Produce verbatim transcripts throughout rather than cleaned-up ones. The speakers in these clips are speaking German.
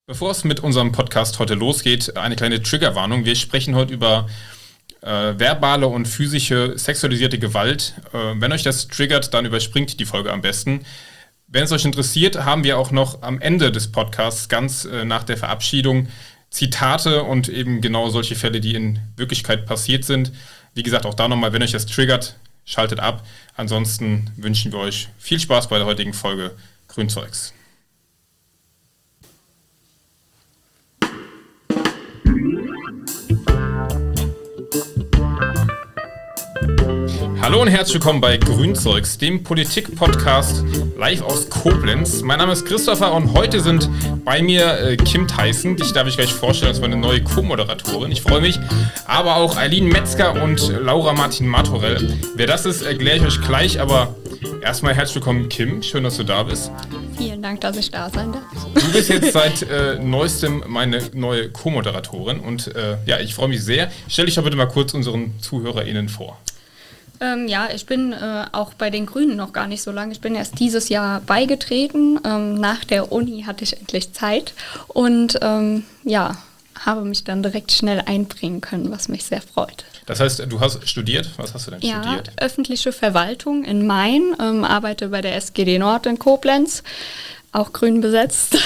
Bevor es mit unserem Podcast heute losgeht, eine kleine Triggerwarnung. Wir sprechen heute über äh, verbale und physische sexualisierte Gewalt. Äh, wenn euch das triggert, dann überspringt die Folge am besten. Wenn es euch interessiert, haben wir auch noch am Ende des Podcasts, ganz äh, nach der Verabschiedung, Zitate und eben genau solche Fälle, die in Wirklichkeit passiert sind. Wie gesagt, auch da nochmal, wenn euch das triggert, schaltet ab. Ansonsten wünschen wir euch viel Spaß bei der heutigen Folge Grünzeugs. Hallo und herzlich willkommen bei Grünzeugs, dem Politik-Podcast live aus Koblenz. Mein Name ist Christopher und heute sind bei mir äh, Kim Theissen, dich darf ich gleich vorstellen, als meine neue Co-Moderatorin. Ich freue mich. Aber auch Eileen Metzger und Laura Martin-Martorell. Wer das ist, erkläre ich euch gleich, aber erstmal herzlich willkommen, Kim. Schön, dass du da bist. Vielen Dank, dass ich da sein darf. Du bist jetzt seit äh, neuestem meine neue Co-Moderatorin und äh, ja, ich freue mich sehr. Stell dich doch bitte mal kurz unseren ZuhörerInnen vor. Ähm, ja, ich bin äh, auch bei den Grünen noch gar nicht so lange. Ich bin erst dieses Jahr beigetreten. Ähm, nach der Uni hatte ich endlich Zeit und ähm, ja, habe mich dann direkt schnell einbringen können, was mich sehr freut. Das heißt, du hast studiert? Was hast du denn ja, studiert? Ja, öffentliche Verwaltung in Main, ähm, arbeite bei der S G D Nord in Koblenz, auch grün besetzt.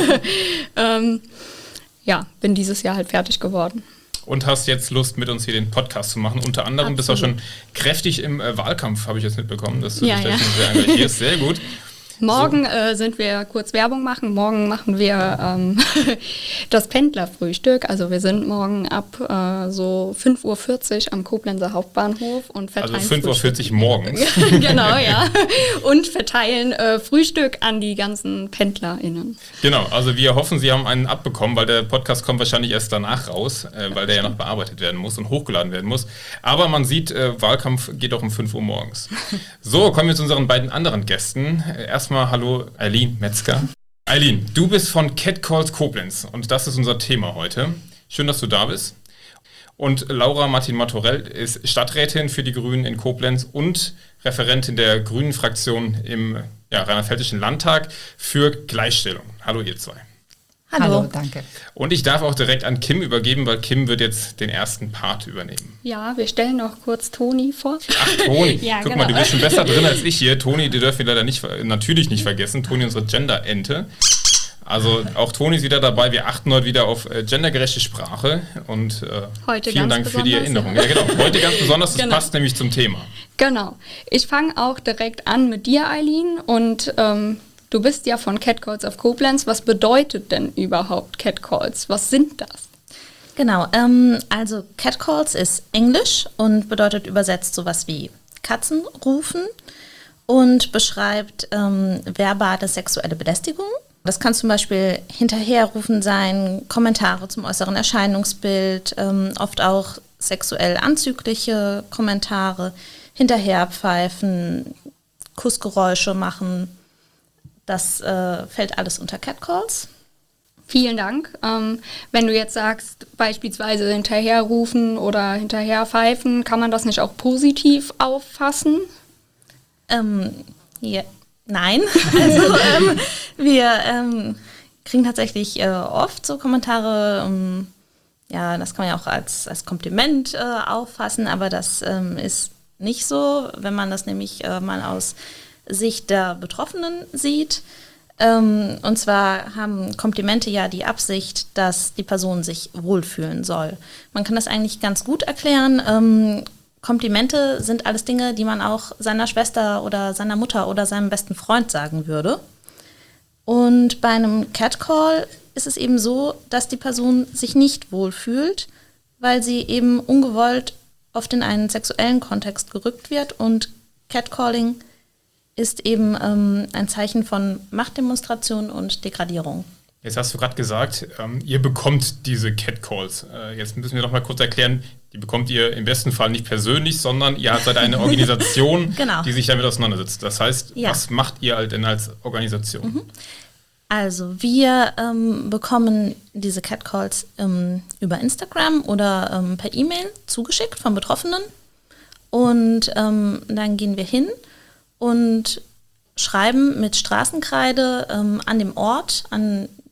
ähm, ja, bin dieses Jahr halt fertig geworden. Und hast jetzt Lust, mit uns hier den Podcast zu machen. Unter anderem Absolut. Bist du auch schon kräftig im äh, Wahlkampf, habe ich jetzt mitbekommen, dass du ja, dich da ja. schon sehr engagierst. Sehr gut. Morgen so. äh, sind wir kurz Werbung machen. Morgen machen wir ähm, das Pendlerfrühstück. Also wir sind morgen ab äh, so fünf Uhr vierzig am Koblenzer Hauptbahnhof und verteilen Also fünf Uhr vierzig morgens. Genau, ja. Und verteilen äh, Frühstück an die ganzen PendlerInnen. Genau, also wir hoffen, Sie haben einen abbekommen, weil der Podcast kommt wahrscheinlich erst danach raus, äh, weil der ja noch bearbeitet werden muss und hochgeladen werden muss. Aber man sieht, äh, Wahlkampf geht auch um fünf Uhr morgens. So, kommen wir zu unseren beiden anderen Gästen. Äh, Erstmal hallo Eileen Metzger. Eileen, du bist von Catcalls Koblenz und das ist unser Thema heute. Schön, dass du da bist. Und Laura Martin-Martorell ist Stadträtin für die Grünen in Koblenz und Referentin der Grünen-Fraktion im ja, Rheinland-Pfälzischen Landtag für Gleichstellung. Hallo ihr zwei. Hallo. Hallo, danke. Und ich darf auch direkt an Kim übergeben, weil Kim wird jetzt den ersten Part übernehmen. Ja, wir stellen noch kurz Toni vor. Ach, Toni. Ja, Guck genau. mal, du bist schon besser drin als ich hier. Toni, die dürfen wir leider nicht, natürlich nicht vergessen. Toni, unsere Gender-Ente. Also auch Toni ist wieder dabei. Wir achten heute wieder auf äh, gendergerechte Sprache. Und äh, heute vielen ganz Dank für die Erinnerung. Ja. Ja, genau. Heute ganz besonders, das Genau. passt nämlich zum Thema. Genau. Ich fange auch direkt an mit dir, Eileen. Und ähm, du bist ja von Catcalls of Koblenz. Was bedeutet denn überhaupt Catcalls? Was sind das? Genau, ähm, also Catcalls ist Englisch und bedeutet übersetzt sowas wie Katzen rufen und beschreibt ähm, verbale sexuelle Belästigung. Das kann zum Beispiel Hinterherrufen sein, Kommentare zum äußeren Erscheinungsbild, ähm, oft auch sexuell anzügliche Kommentare, Hinterherpfeifen, Kussgeräusche machen. Das äh, fällt alles unter Catcalls. Vielen Dank. Ähm, wenn du jetzt sagst, beispielsweise hinterherrufen oder hinterherpfeifen, kann man das nicht auch positiv auffassen? Ähm, ja, nein. Also ähm, wir ähm, kriegen tatsächlich äh, oft so Kommentare, ähm, ja, das kann man ja auch als, als Kompliment äh, auffassen, aber das ähm, ist nicht so, wenn man das nämlich äh, mal aus Sicht der Betroffenen sieht. Ähm, und zwar haben Komplimente ja die Absicht, dass die Person sich wohlfühlen soll. Man kann das eigentlich ganz gut erklären. Ähm, Komplimente sind alles Dinge, die man auch seiner Schwester oder seiner Mutter oder seinem besten Freund sagen würde. Und bei einem Catcall ist es eben so, dass die Person sich nicht wohlfühlt, weil sie eben ungewollt oft in einen sexuellen Kontext gerückt wird. Und Catcalling ist eben ähm, ein Zeichen von Machtdemonstration und Degradierung. Jetzt hast du gerade gesagt, ähm, ihr bekommt diese Catcalls. Äh, jetzt müssen wir noch mal kurz erklären, die bekommt ihr im besten Fall nicht persönlich, sondern ihr seid eine Organisation, genau. die sich damit auseinandersetzt. Das heißt, ja. Was macht ihr halt denn als Organisation? Mhm. Also wir ähm, bekommen diese Catcalls ähm, über Instagram oder ähm, per E-Mail zugeschickt von Betroffenen und ähm, dann gehen wir hin und schreiben mit Straßenkreide ähm, an dem Ort, an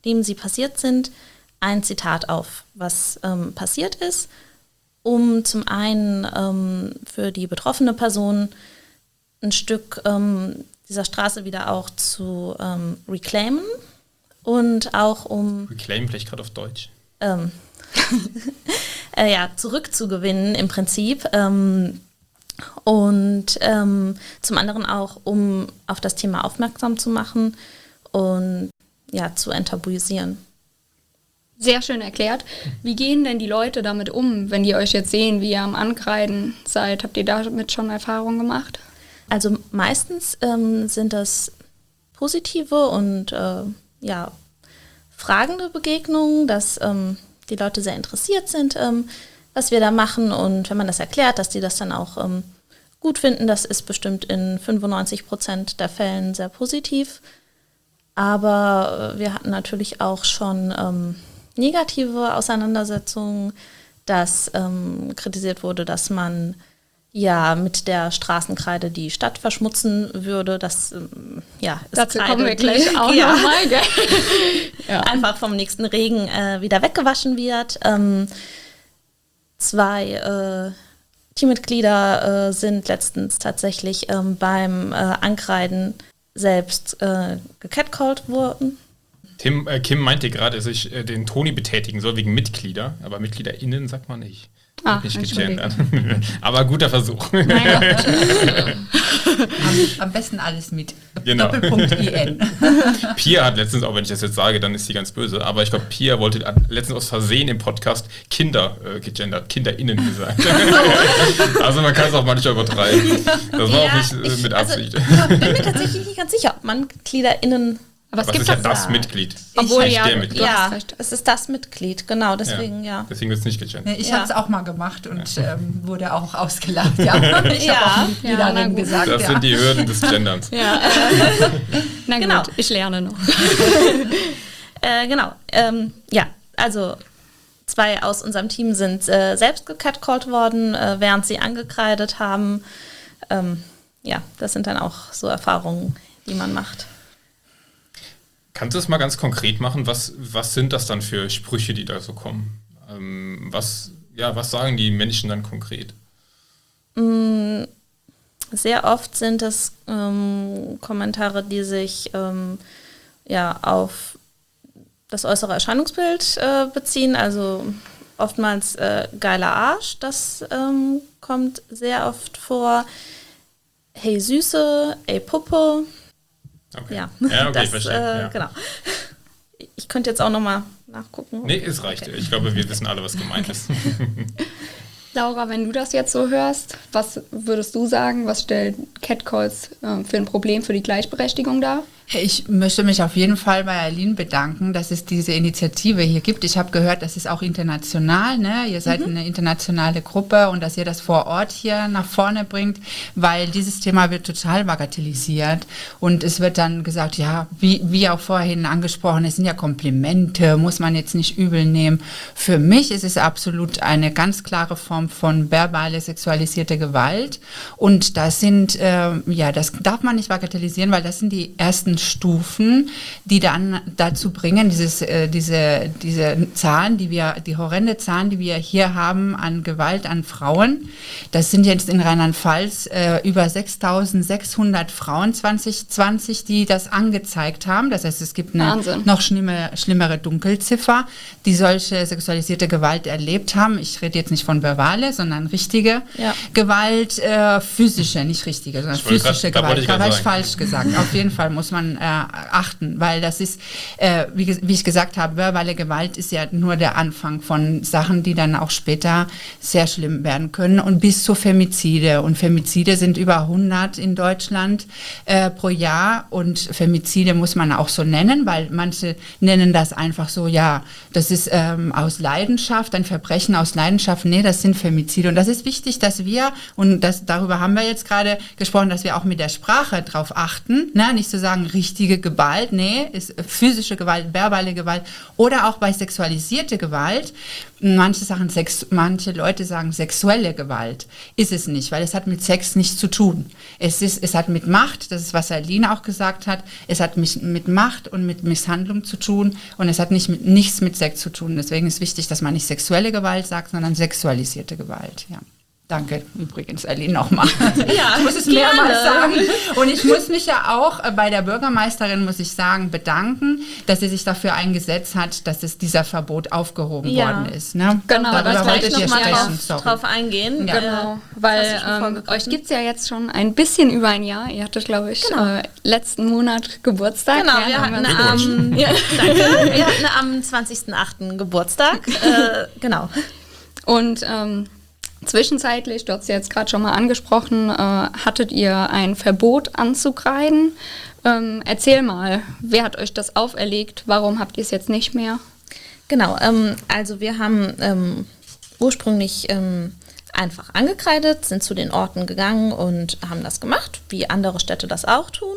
nachdem sie passiert sind, ein Zitat auf, was ähm, passiert ist, um zum einen ähm, für die betroffene Person ein Stück ähm, dieser Straße wieder auch zu ähm, reclaimen und auch um... Reclaim vielleicht gerade auf Deutsch. Ähm, äh, ja, zurückzugewinnen im Prinzip. Ähm, und ähm, zum anderen auch, um auf das Thema aufmerksam zu machen und ja, zu enttabuisieren. Sehr schön erklärt. Wie gehen denn die Leute damit um, wenn die euch jetzt sehen, wie ihr am Ankreiden seid? Habt ihr damit schon Erfahrungen gemacht? Also meistens ähm, sind das positive und äh, ja, fragende Begegnungen, dass ähm, die Leute sehr interessiert sind, ähm, was wir da machen. Und wenn man das erklärt, dass die das dann auch ähm, gut finden, das ist bestimmt in fünfundneunzig Prozent der Fällen sehr positiv. Aber äh, wir hatten natürlich auch schon ähm, negative Auseinandersetzungen, dass ähm, kritisiert wurde, dass man ja mit der Straßenkreide die Stadt verschmutzen würde. Das ähm, ja, ist Dazu Kreide, kommen wir die, gleich auch ja, nochmal, gell? Ja. einfach vom nächsten Regen äh, wieder weggewaschen wird. Ähm, zwei äh, Teammitglieder äh, sind letztens tatsächlich ähm, beim äh, Ankreiden selbst äh, gecatcalled worden. Tim, äh, Kim meinte gerade, dass ich äh, den Toni betätigen soll wegen Mitglieder, aber MitgliederInnen sagt man nicht. Ah, nicht gegendert. Aber guter Versuch. am, am besten alles mit. Genau. Doppelpunkt I N. Pia hat letztens, auch wenn ich das jetzt sage, dann ist sie ganz böse, aber ich glaube, Pia wollte hat letztens aus Versehen im Podcast Kinder äh, gegendert, KinderInnen gesagt. Also man kann es auch manchmal übertreiben. Das war Ja, auch nicht äh, ich- mit Absicht. Also, ich bin mir tatsächlich nicht ganz sicher, ob man MitgliederInnen... Aber es Aber es gibt ist ja doch das ja. Mitglied. Obwohl, nicht ja, der du- Mitglied. du hast Ja, recht. es ist das Mitglied, genau, deswegen ja. Deswegen wird es nicht gegendert. Ich Ja. habe es auch mal gemacht und ähm, wurde auch ausgelacht. Ja. Ich Ja. habe auch Ja, Mitgliederin na gut. gesagt. Das ja. sind die Hürden des Genderns. Ja. Na gut, Genau. ich lerne noch. Äh, genau, ähm, ja, also zwei aus unserem Team sind äh, selbst gecatcalled worden, äh, während sie angekreidet haben. Ähm, ja, das sind dann auch so Erfahrungen, die man macht. Kannst du das mal ganz konkret machen? Was, was sind das dann für Sprüche, die da so kommen? Ähm, was, ja, was sagen die Menschen dann konkret? Mm, Sehr oft sind es ähm, Kommentare, die sich ähm, ja, auf das äußere Erscheinungsbild äh, beziehen. Also oftmals äh, geiler Arsch, das ähm, kommt sehr oft vor. Hey Süße, ey Puppe. Okay. Ja, ja okay, das, ich verstehe. äh, ja. genau. Ich könnte jetzt auch nochmal nachgucken. Nee, es reicht. Ich glaube, wir wissen alle, was gemeint ist. Laura, wenn du das jetzt so hörst, was würdest du sagen, was stellt Catcalls äh, für ein Problem für die Gleichberechtigung dar? Ich möchte mich auf jeden Fall bei Aline bedanken, dass es diese Initiative hier gibt. Ich habe gehört, das ist auch international, ne? Ihr seid eine internationale Gruppe und dass ihr das vor Ort hier nach vorne bringt, weil dieses Thema wird total bagatellisiert und es wird dann gesagt, ja, wie, wie auch vorhin angesprochen, es sind ja Komplimente, muss man jetzt nicht übel nehmen. Für mich ist es absolut eine ganz klare Form von verbale sexualisierte Gewalt und das sind, äh, ja, das darf man nicht bagatellisieren, weil das sind die ersten Stufen, die dann dazu bringen, dieses, äh, diese, diese Zahlen, die wir, die horrende Zahlen, die wir hier haben an Gewalt an Frauen, das sind jetzt in Rheinland-Pfalz äh, über sechstausendsechshundert Frauen zwanzig zwanzig, die das angezeigt haben. Das heißt, es gibt eine Wahnsinn. noch schlimme, schlimmere Dunkelziffer, die solche sexualisierte Gewalt erlebt haben. Ich rede jetzt nicht von verbale, sondern richtige Ja. Gewalt, äh, physische, nicht richtige, sondern Ich wollte physische grad- da wollte Gewalt. ich Da grad war ich sagen. falsch gesagt. Auf jeden Fall muss man äh, achten, weil das ist, äh, wie, ges- wie ich gesagt habe, verbale Gewalt ist ja nur der Anfang von Sachen, die dann auch später sehr schlimm werden können und bis zu Femizide. Und Femizide sind über hundert in Deutschland äh, pro Jahr und Femizide muss man auch so nennen, weil manche nennen das einfach so, ja, das ist ähm, aus Leidenschaft, ein Verbrechen aus Leidenschaft. Nee, das sind Femizide. Und das ist wichtig, dass wir, und das, darüber haben wir jetzt gerade gesprochen, dass wir auch mit der Sprache drauf achten, ne? Nicht zu sagen richtige Gewalt, nee, ist physische Gewalt, verbale Gewalt oder auch bei sexualisierte Gewalt. Manche sagen, Sex, manche Leute sagen sexuelle Gewalt. Ist es nicht, weil es hat mit Sex nichts zu tun. Es ist, es hat mit Macht, das ist, was Aline auch gesagt hat, es hat mit, mit Macht und mit Misshandlung zu tun und es hat nicht mit, nichts mit Sex zu tun. Deswegen ist wichtig, dass man nicht sexuelle Gewalt sagt, sondern sexualisierte Gewalt, ja. Danke übrigens, Aline, nochmal. Ja, ich muss es mehrmals sagen. Und ich muss mich ja auch bei der Bürgermeisterin, muss ich sagen, bedanken, dass sie sich dafür eingesetzt hat, dass es dieser Verbot aufgehoben ja. worden ist. Ne? Genau, da das wollte ich noch mal sprechen. drauf, drauf eingehen. Ja. Genau, weil ähm, euch gibt es ja jetzt schon ein bisschen über ein Jahr. Ihr hattet, glaube ich, genau. äh, letzten Monat Geburtstag. Genau, ja, wir hatten wir am, ja, danke. Wir hatten am zwanzigsten achten Geburtstag. äh, genau. Und ähm, zwischenzeitlich, du hast es ja jetzt gerade schon mal angesprochen, äh, hattet ihr ein Verbot anzukreiden. Ähm, erzähl mal, wer hat euch das auferlegt? Warum habt ihr es jetzt nicht mehr? Genau, ähm, also wir haben ähm, ursprünglich ähm, einfach angekreidet, sind zu den Orten gegangen und haben das gemacht, wie andere Städte das auch tun.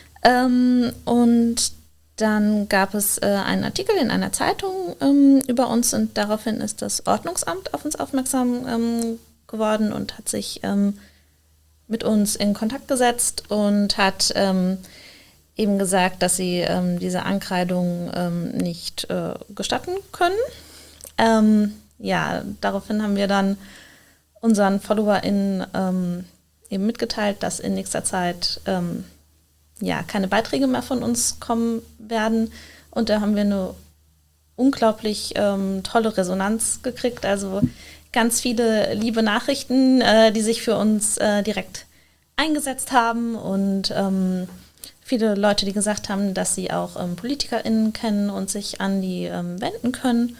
Ähm, und dann gab es äh, einen Artikel in einer Zeitung ähm, über uns und daraufhin ist das Ordnungsamt auf uns aufmerksam ähm, geworden und hat sich ähm, mit uns in Kontakt gesetzt und hat ähm, eben gesagt, dass sie ähm, diese Ankreidung ähm, nicht äh, gestatten können. Ähm, ja, daraufhin haben wir dann unseren FollowerInnen ähm, eben mitgeteilt, dass in nächster Zeit ähm, ja, keine Beiträge mehr von uns kommen werden. Und da haben wir eine unglaublich ähm, tolle Resonanz gekriegt. Also ganz viele liebe Nachrichten, äh, die sich für uns äh, direkt eingesetzt haben. Und ähm, viele Leute, die gesagt haben, dass sie auch ähm, PolitikerInnen kennen und sich an die ähm, wenden können.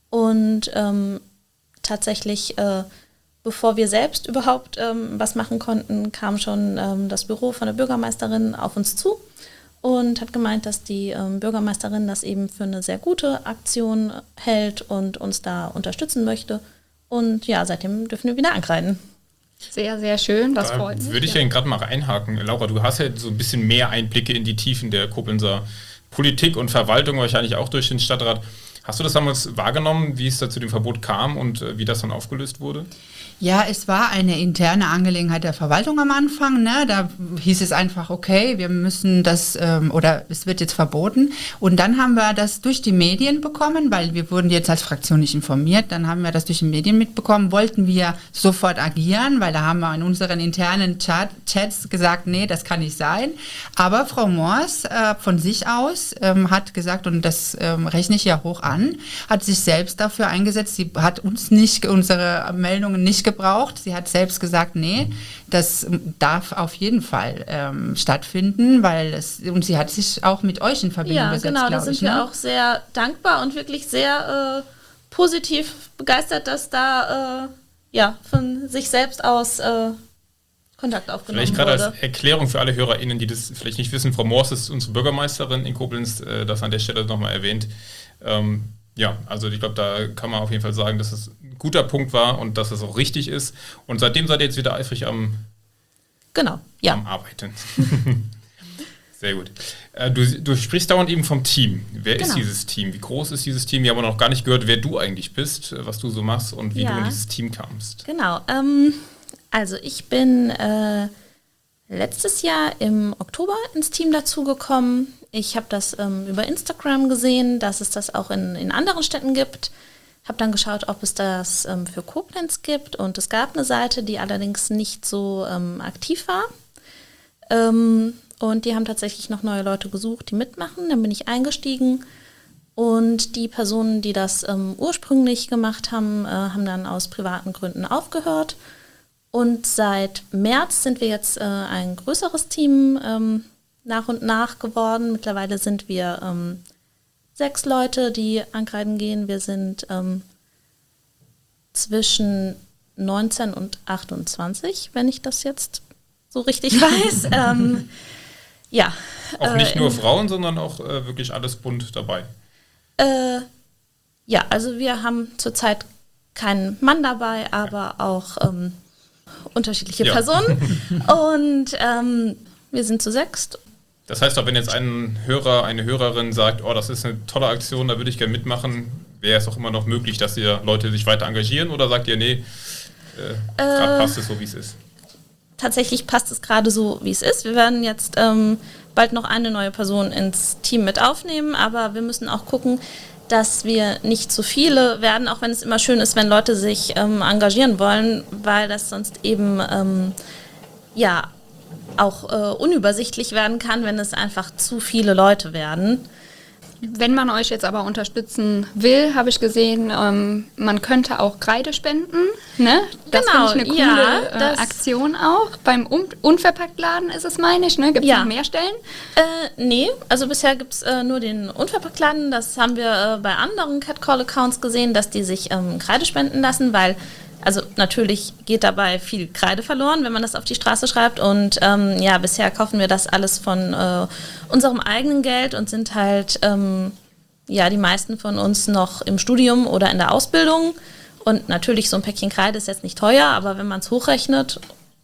Und ähm, tatsächlich äh, bevor wir selbst überhaupt ähm, was machen konnten, kam schon ähm, das Büro von der Bürgermeisterin auf uns zu und hat gemeint, dass die ähm, Bürgermeisterin das eben für eine sehr gute Aktion hält und uns da unterstützen möchte. Und ja, seitdem dürfen wir wieder ankreiden. Sehr, sehr schön, das Da freut mich. würde ich ja ja gerade mal reinhaken. Laura, du hast ja so ein bisschen mehr Einblicke in die Tiefen der Koblenzer Politik und Verwaltung, wahrscheinlich auch durch den Stadtrat. Hast du das damals wahrgenommen, wie es da zu dem Verbot kam und äh, wie das dann aufgelöst wurde? Ja, es war eine interne Angelegenheit der Verwaltung am Anfang. Ne? Da hieß es einfach, okay, wir müssen das, ähm, oder es wird jetzt verboten. Und dann haben wir das durch die Medien bekommen, weil wir wurden jetzt als Fraktion nicht informiert. Dann haben wir das durch die Medien mitbekommen, wollten wir sofort agieren, weil da haben wir in unseren internen Chat Chats gesagt, nee, das kann nicht sein. Aber Frau Moors äh, von sich aus ähm, hat gesagt, und das ähm, rechne ich ja hoch an, hat sich selbst dafür eingesetzt. Sie hat uns nicht, unsere Meldungen nicht gebraucht. Sie hat selbst gesagt, nee, das darf auf jeden Fall ähm, stattfinden, weil es, und sie hat sich auch mit euch in Verbindung ja, gesetzt, genau, da sind ich, wir ne? auch sehr dankbar und wirklich sehr äh, positiv begeistert, dass da äh, ja, von sich selbst aus äh, Kontakt aufgenommen Vielleicht gerade wurde. als Erklärung für alle HörerInnen, die das vielleicht nicht wissen, Frau Moors ist unsere Bürgermeisterin in Koblenz, äh, das an der Stelle nochmal erwähnt. Ähm, ja, also ich glaube, da kann man auf jeden Fall sagen, dass es ein guter Punkt war und dass es auch richtig ist. Und seitdem seid ihr jetzt wieder eifrig am, genau, ja. am Arbeiten. Sehr gut. Äh, du, du sprichst dauernd eben vom Team. Wer Genau. ist dieses Team? Wie groß ist dieses Team? Wir haben noch gar nicht gehört, wer du eigentlich bist, was du so machst und wie Ja. du in dieses Team kamst. Genau, ähm, also ich bin äh, letztes Jahr im Oktober ins Team dazugekommen. Ich habe das ähm, über Instagram gesehen, dass es das auch in, in anderen Städten gibt. Habe dann geschaut, ob es das ähm, für Koblenz gibt und es gab eine Seite, die allerdings nicht so ähm, aktiv war. Ähm, und die haben tatsächlich noch neue Leute gesucht, die mitmachen. Dann bin ich eingestiegen und die Personen, die das ähm, ursprünglich gemacht haben, äh, haben dann aus privaten Gründen aufgehört. Und seit März sind wir jetzt äh, ein größeres Team ähm, nach und nach geworden. Mittlerweile sind wir ähm, sechs Leute, die ankreiden gehen. Wir sind ähm, zwischen neunzehn und achtundzwanzig, wenn ich das jetzt so richtig weiß. ähm, ja. Auch nicht äh, nur Frauen, sondern auch äh, wirklich alles bunt dabei. Äh, ja, also wir haben zurzeit keinen Mann dabei, aber auch ähm, unterschiedliche Ja. Personen. Und ähm, wir sind zu sechst. Das heißt auch, wenn jetzt ein Hörer, eine Hörerin sagt, oh, das ist eine tolle Aktion, da würde ich gerne mitmachen, wäre es auch immer noch möglich, dass ihr Leute sich weiter engagieren oder sagt ihr, nee, äh, gerade äh, passt es so, wie es ist? Tatsächlich passt es gerade so, wie es ist. Wir werden jetzt ähm, bald noch eine neue Person ins Team mit aufnehmen, aber wir müssen auch gucken, dass wir nicht zu viele werden, auch wenn es immer schön ist, wenn Leute sich ähm, engagieren wollen, weil das sonst eben ähm, ja auch äh, unübersichtlich werden kann, wenn es einfach zu viele Leute werden. Wenn man euch jetzt aber unterstützen will, habe ich gesehen, ähm, man könnte auch Kreide spenden. Ne? Das genau, finde ich eine coole ja, äh, Aktion auch. Beim Un- Unverpacktladen ist es, meine ich. Ne? Gibt es ja. noch mehr Stellen? Äh, nee, also bisher gibt es äh, nur den Unverpacktladen. Das haben wir äh, bei anderen Catcall-Accounts gesehen, dass die sich ähm, Kreide spenden lassen, weil also natürlich geht dabei viel Kreide verloren, wenn man das auf die Straße schreibt. Und ähm, ja, bisher kaufen wir das alles von äh, unserem eigenen Geld und sind halt, ähm, ja, die meisten von uns noch im Studium oder in der Ausbildung. Und natürlich, so ein Päckchen Kreide ist jetzt nicht teuer, aber wenn man es hochrechnet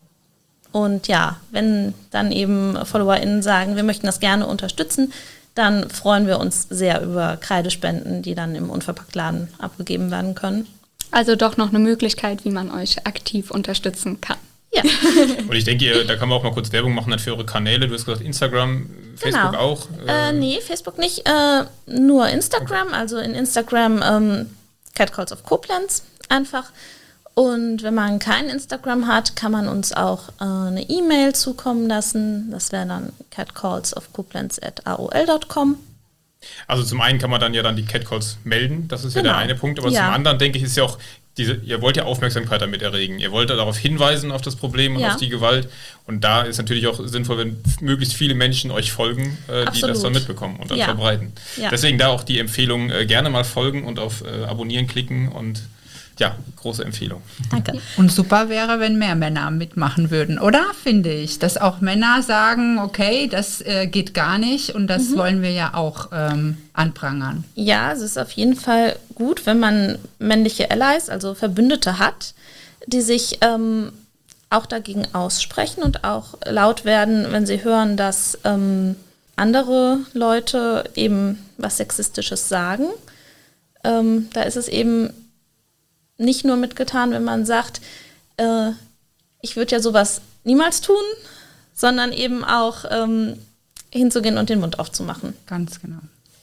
und ja, wenn dann eben FollowerInnen sagen, wir möchten das gerne unterstützen, dann freuen wir uns sehr über Kreidespenden, die dann im Unverpacktladen abgegeben werden können. Also doch noch eine Möglichkeit, wie man euch aktiv unterstützen kann. Ja. Und ich denke, da kann man auch mal kurz Werbung machen für eure Kanäle. Du hast gesagt Instagram, Facebook genau. auch? Äh, äh, nee, Facebook nicht, äh, nur Instagram. Okay. Also in Instagram ähm, Catcalls of Koblenz einfach. Und wenn man kein Instagram hat, kann man uns auch äh, eine E-Mail zukommen lassen. Das wäre dann catcallsofkoblenz at a o l dot com. Also zum einen kann man dann ja dann die Catcalls melden, das ist genau. ja der eine Punkt, aber ja. zum anderen denke ich, ist ja auch, diese, ihr wollt ja Aufmerksamkeit damit erregen, ihr wollt darauf hinweisen, auf das Problem und ja. auf die Gewalt und da ist natürlich auch sinnvoll, wenn möglichst viele Menschen euch folgen, äh, die das dann mitbekommen und dann ja. verbreiten. Ja. Deswegen da auch die Empfehlung, äh, gerne mal folgen und auf äh, Abonnieren klicken und ja, große Empfehlung. Danke. Und super wäre, wenn mehr Männer mitmachen würden, oder? Finde ich. Dass auch Männer sagen, okay, das äh, geht gar nicht und das mhm. wollen wir ja auch ähm, anprangern. Ja, es ist auf jeden Fall gut, wenn man männliche Allies, also Verbündete hat, die sich ähm, auch dagegen aussprechen und auch laut werden, wenn sie hören, dass ähm, andere Leute eben was Sexistisches sagen. Ähm, da ist es eben nicht nur mitgetan, wenn man sagt, äh, ich würde ja sowas niemals tun, sondern eben auch ähm, hinzugehen und den Mund aufzumachen. Ganz genau.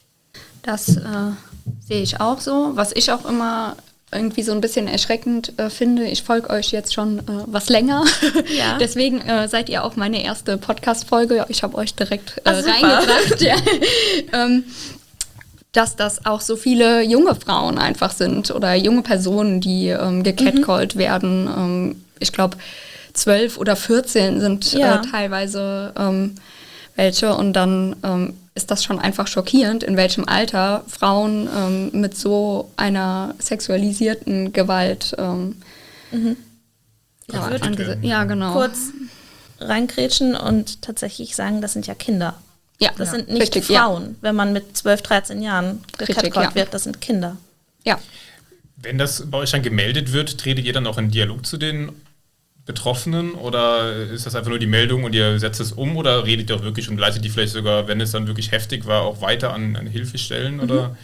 Das äh, sehe ich auch so. Was ich auch immer irgendwie so ein bisschen erschreckend äh, finde, ich folge euch jetzt schon äh, was länger. Ja. Deswegen äh, seid ihr auch meine erste Podcast-Folge. Ich habe euch direkt äh, reingebracht. Ja. ähm, dass das auch so viele junge Frauen einfach sind oder junge Personen, die ähm, gecatcallt mhm. werden. Ähm, ich glaube, zwölf oder vierzehn sind ja. äh, teilweise ähm, welche. Und dann ähm, ist das schon einfach schockierend, in welchem Alter Frauen ähm, mit so einer sexualisierten Gewalt ähm, mhm. ja, ich angese- ja, genau. kurz reinkrätschen und tatsächlich sagen, das sind ja Kinder. Ja, das ja, sind nicht richtig, Frauen, ja. wenn man mit zwölf, dreizehn Jahren gecatcallt ja. wird, das sind Kinder. Ja. Wenn das bei euch dann gemeldet wird, tretet ihr dann auch in Dialog zu den Betroffenen oder ist das einfach nur die Meldung und ihr setzt es um oder redet ihr auch wirklich und leitet die vielleicht sogar, wenn es dann wirklich heftig war, auch weiter an, an Hilfestellen? Oder? Mhm.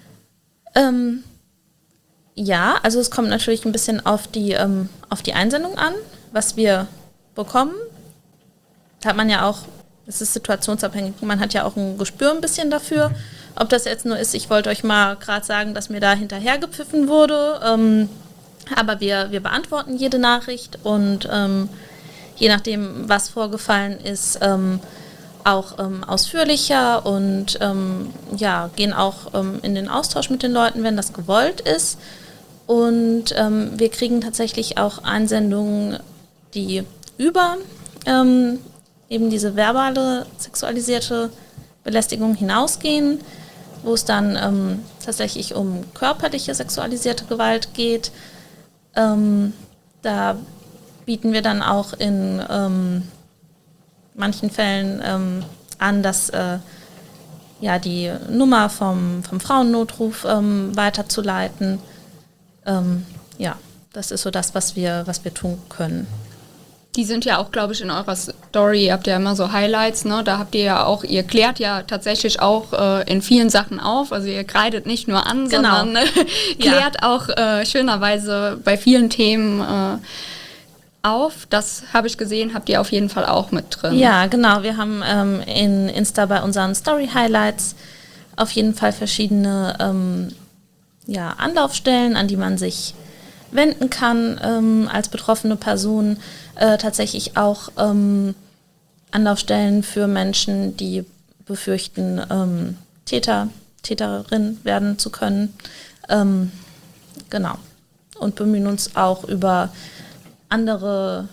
Ähm, ja, also es kommt natürlich ein bisschen auf die, ähm, auf die Einsendung an, was wir bekommen. Da hat man ja auch, es ist situationsabhängig, man hat ja auch ein Gespür ein bisschen dafür, ob das jetzt nur ist, ich wollte euch mal gerade sagen, dass mir da hinterher gepfiffen wurde, ähm, aber wir, wir beantworten jede Nachricht und ähm, je nachdem, was vorgefallen ist, ähm, auch ähm, ausführlicher und ähm, ja, gehen auch ähm, in den Austausch mit den Leuten, wenn das gewollt ist. Und ähm, wir kriegen tatsächlich auch Einsendungen, die über ähm, eben diese verbale, sexualisierte Belästigung hinausgehen, wo es dann ähm, tatsächlich um körperliche sexualisierte Gewalt geht. Ähm, da bieten wir dann auch in ähm, manchen Fällen ähm, an, dass äh, ja, die Nummer vom, vom Frauennotruf ähm, weiterzuleiten. Ähm, ja, das ist so das, was wir, was wir tun können. Die sind ja auch, glaube ich, in eurer Story, ihr habt ja immer so Highlights, ne? Da habt ihr ja auch, ihr klärt ja tatsächlich auch äh, in vielen Sachen auf, also ihr kreidet nicht nur an, Genau. sondern äh, klärt ja. auch äh, schönerweise bei vielen Themen äh, auf. Das habe ich gesehen, habt ihr auf jeden Fall auch mit drin. Ja, genau, wir haben ähm, in Insta bei unseren Story-Highlights auf jeden Fall verschiedene ähm, ja, Anlaufstellen, an die man sich wenden kann ähm, als betroffene Person, äh, tatsächlich auch ähm, Anlaufstellen für Menschen, die befürchten, ähm, Täter, Täterin werden zu können. Ähm, genau. Und bemühen uns auch über andere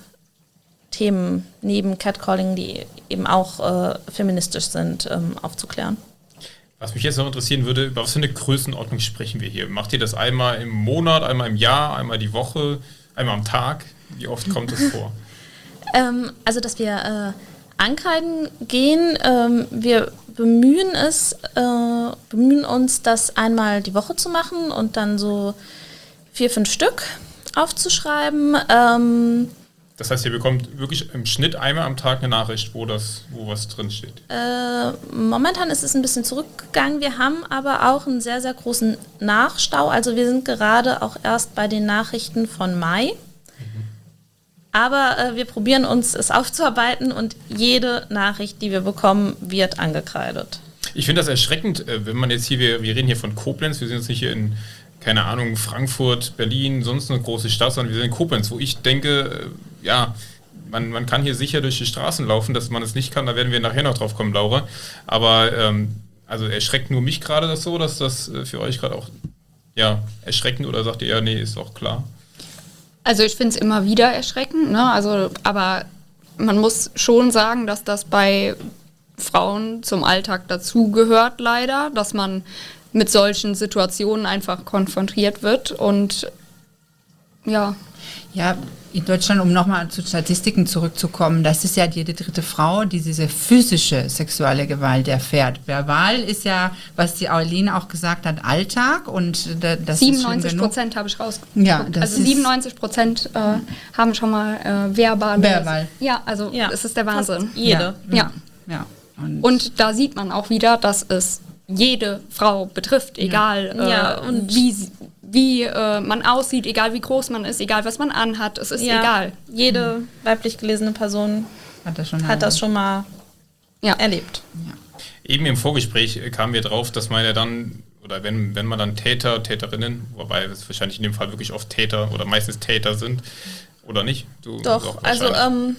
Themen neben Catcalling, die eben auch äh, feministisch sind, ähm, aufzuklären. Was mich jetzt noch interessieren würde, über was für eine Größenordnung sprechen wir hier? Macht ihr das einmal im Monat, einmal im Jahr, einmal die Woche, einmal am Tag? Wie oft kommt das vor? Ähm, also, dass wir äh, ankreiden gehen, ähm, wir bemühen es, äh, bemühen uns, das einmal die Woche zu machen und dann so vier, fünf Stück aufzuschreiben. Ähm, Das heißt, ihr bekommt wirklich im Schnitt einmal am Tag eine Nachricht, wo das, wo was drin steht. Äh, momentan ist es ein bisschen zurückgegangen. Wir haben aber auch einen sehr, sehr großen Nachstau. Also wir sind gerade auch erst bei den Nachrichten von Mai. Mhm. Aber äh, wir probieren uns, es aufzuarbeiten und jede Nachricht, die wir bekommen, wird angekreidet. Ich finde das erschreckend, wenn man jetzt hier, wir, wir reden hier von Koblenz, wir sind jetzt nicht hier in, keine Ahnung, Frankfurt, Berlin, sonst eine große Stadt, sondern wir sind in Koblenz, wo ich denke, ja, man, man kann hier sicher durch die Straßen laufen, dass man es nicht kann, da werden wir nachher noch drauf kommen, Laura. Aber ähm, also erschreckt nur mich gerade das so, dass das für euch gerade auch ja, erschreckend oder sagt ihr, ja, nee, ist auch klar? Also ich finde es immer wieder erschreckend, ne? Also, aber man muss schon sagen, dass das bei Frauen zum Alltag dazugehört leider, dass man mit solchen Situationen einfach konfrontiert wird und ja. Ja, in Deutschland, um nochmal zu Statistiken zurückzukommen, das ist ja jede dritte Frau, die diese physische sexuelle Gewalt erfährt. Verbal ist ja, was die Aureline auch gesagt hat, Alltag und das siebenundneunzig Prozent habe ich rausgefunden. Ja, das also siebenundneunzig Prozent äh, haben schon mal äh, verbal. Verbal. Ja, also ja, das ist der Wahnsinn. Jede. Ja. ja. ja. Und, und da sieht man auch wieder, dass es jede Frau betrifft, egal ja. Äh, ja, und wie sie wie äh, man aussieht, egal wie groß man ist, egal was man anhat, es ist ja, egal. Jede mhm. weiblich gelesene Person hat das schon, hat das schon mal ja. erlebt. Ja. Eben im Vorgespräch kamen wir drauf, dass man ja dann, oder wenn, wenn man dann Täter, Täterinnen, wobei es wahrscheinlich in dem Fall wirklich oft Täter oder meistens Täter sind, oder nicht? Du, Doch, also ähm,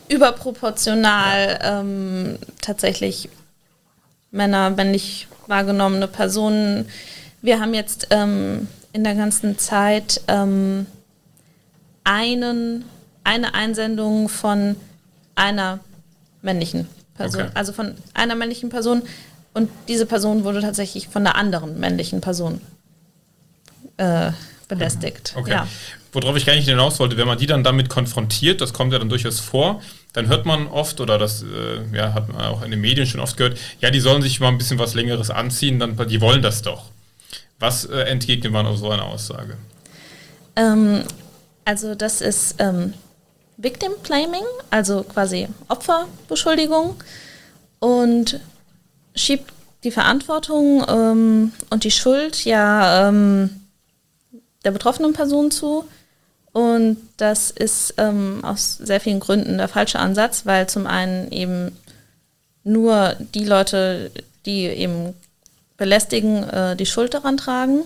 überproportional ja. ähm, tatsächlich Männer, männlich wahrgenommene Personen. Wir haben jetzt ähm, in der ganzen Zeit ähm, einen, eine Einsendung von einer männlichen Person, okay. also von einer männlichen Person, und diese Person wurde tatsächlich von einer anderen männlichen Person äh, belästigt. Okay. Ja. Worauf ich gar nicht hinaus wollte, wenn man die dann damit konfrontiert, das kommt ja dann durchaus vor, dann hört man oft, oder das äh, ja, hat man auch in den Medien schon oft gehört, ja, die sollen sich mal ein bisschen was Längeres anziehen, dann, die wollen das doch. Was äh, entgegnet man auf so eine Aussage? Ähm, also das ist ähm, Victim Blaming, also quasi Opferbeschuldigung, und schiebt die Verantwortung ähm, und die Schuld ja ähm, der betroffenen Person zu. Und das ist ähm, aus sehr vielen Gründen der falsche Ansatz, weil zum einen eben nur die Leute, die eben belästigen, äh, die Schuld daran tragen.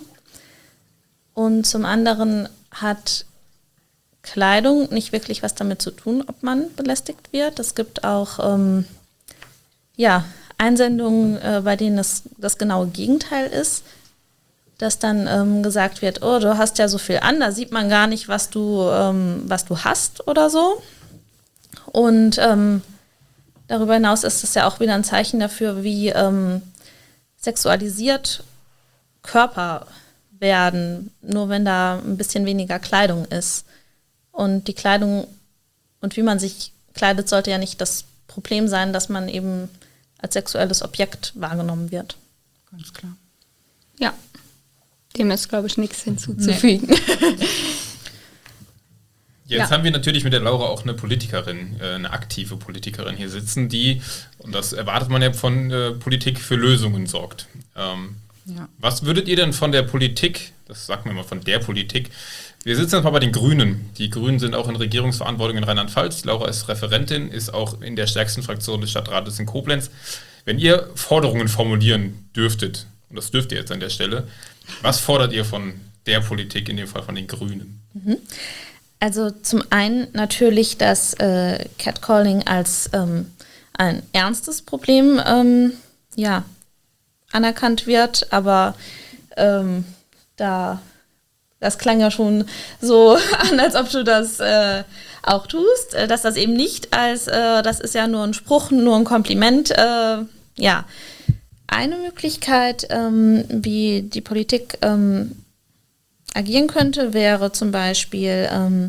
Und zum anderen hat Kleidung nicht wirklich was damit zu tun, ob man belästigt wird. Es gibt auch ähm, ja, Einsendungen, äh, bei denen das, das genaue Gegenteil ist, dass dann ähm, gesagt wird, oh, du hast ja so viel an, da sieht man gar nicht, was du, ähm, was du hast oder so. Und ähm, darüber hinaus ist es ja auch wieder ein Zeichen dafür, wie ähm, sexualisiert Körper werden, nur wenn da ein bisschen weniger Kleidung ist. Und die Kleidung und wie man sich kleidet, sollte ja nicht das Problem sein, dass man eben als sexuelles Objekt wahrgenommen wird. Ganz klar. Ja, dem ist, glaube ich, nichts hinzuzufügen. Nee. Jetzt Ja. haben wir natürlich mit der Laura auch eine Politikerin, äh, eine aktive Politikerin hier sitzen, die, und das erwartet man ja von äh, Politik, für Lösungen sorgt. Ähm, Ja. Was würdet ihr denn von der Politik, das sagt man immer von der Politik, wir sitzen jetzt mal bei den Grünen. Die Grünen sind auch in Regierungsverantwortung in Rheinland-Pfalz. Laura ist Referentin, ist auch in der stärksten Fraktion des Stadtrates in Koblenz. Wenn ihr Forderungen formulieren dürftet, und das dürft ihr jetzt an der Stelle, was fordert ihr von der Politik, in dem Fall von den Grünen? Also zum einen natürlich, dass äh, Catcalling als ähm, ein ernstes Problem ähm, ja, anerkannt wird, aber ähm, da das klang ja schon so an, als ob du das äh, auch tust, äh, dass das eben nicht als, äh, das ist ja nur ein Spruch, nur ein Kompliment, äh, ja. Eine Möglichkeit, ähm, wie die Politik ähm, agieren könnte, wäre zum Beispiel, ähm,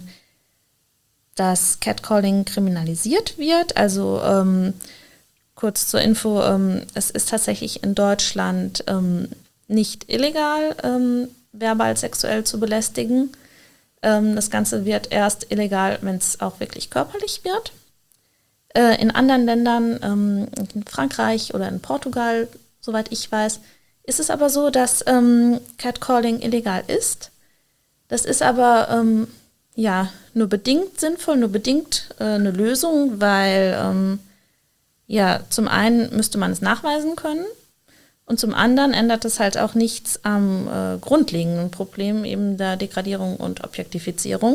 dass Catcalling kriminalisiert wird. Also ähm, kurz zur Info, ähm, es ist tatsächlich in Deutschland ähm, nicht illegal, ähm, verbal sexuell zu belästigen. Ähm, das Ganze wird erst illegal, wenn es auch wirklich körperlich wird. Äh, in anderen Ländern, ähm, in Frankreich oder in Portugal, soweit ich weiß, ist es aber so, dass ähm, Catcalling illegal ist. Das ist aber ähm, ja nur bedingt sinnvoll, nur bedingt äh, eine Lösung, weil ähm, ja zum einen müsste man es nachweisen können und zum anderen ändert es halt auch nichts am äh, grundlegenden Problem eben der Degradierung und Objektifizierung.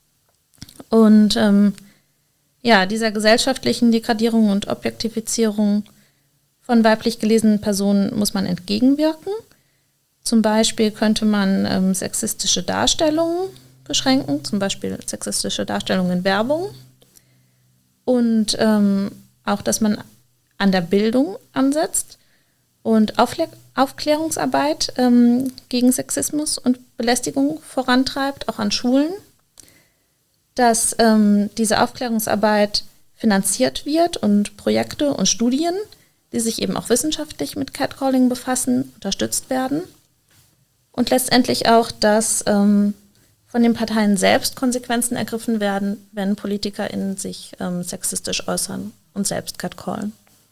Und ähm, ja, dieser gesellschaftlichen Degradierung und Objektifizierung von weiblich gelesenen Personen muss man entgegenwirken. Zum Beispiel könnte man ähm, sexistische Darstellungen beschränken, zum Beispiel sexistische Darstellungen in Werbung. Und ähm, auch, dass man an der Bildung ansetzt und Aufle- Aufklärungsarbeit ähm, gegen Sexismus und Belästigung vorantreibt, auch an Schulen. Dass ähm, diese Aufklärungsarbeit finanziert wird und Projekte und Studien, die sich eben auch wissenschaftlich mit Catcalling befassen, unterstützt werden. Und letztendlich auch, dass ähm, von den Parteien selbst Konsequenzen ergriffen werden, wenn PolitikerInnen sich ähm, sexistisch äußern und selbst catcallen.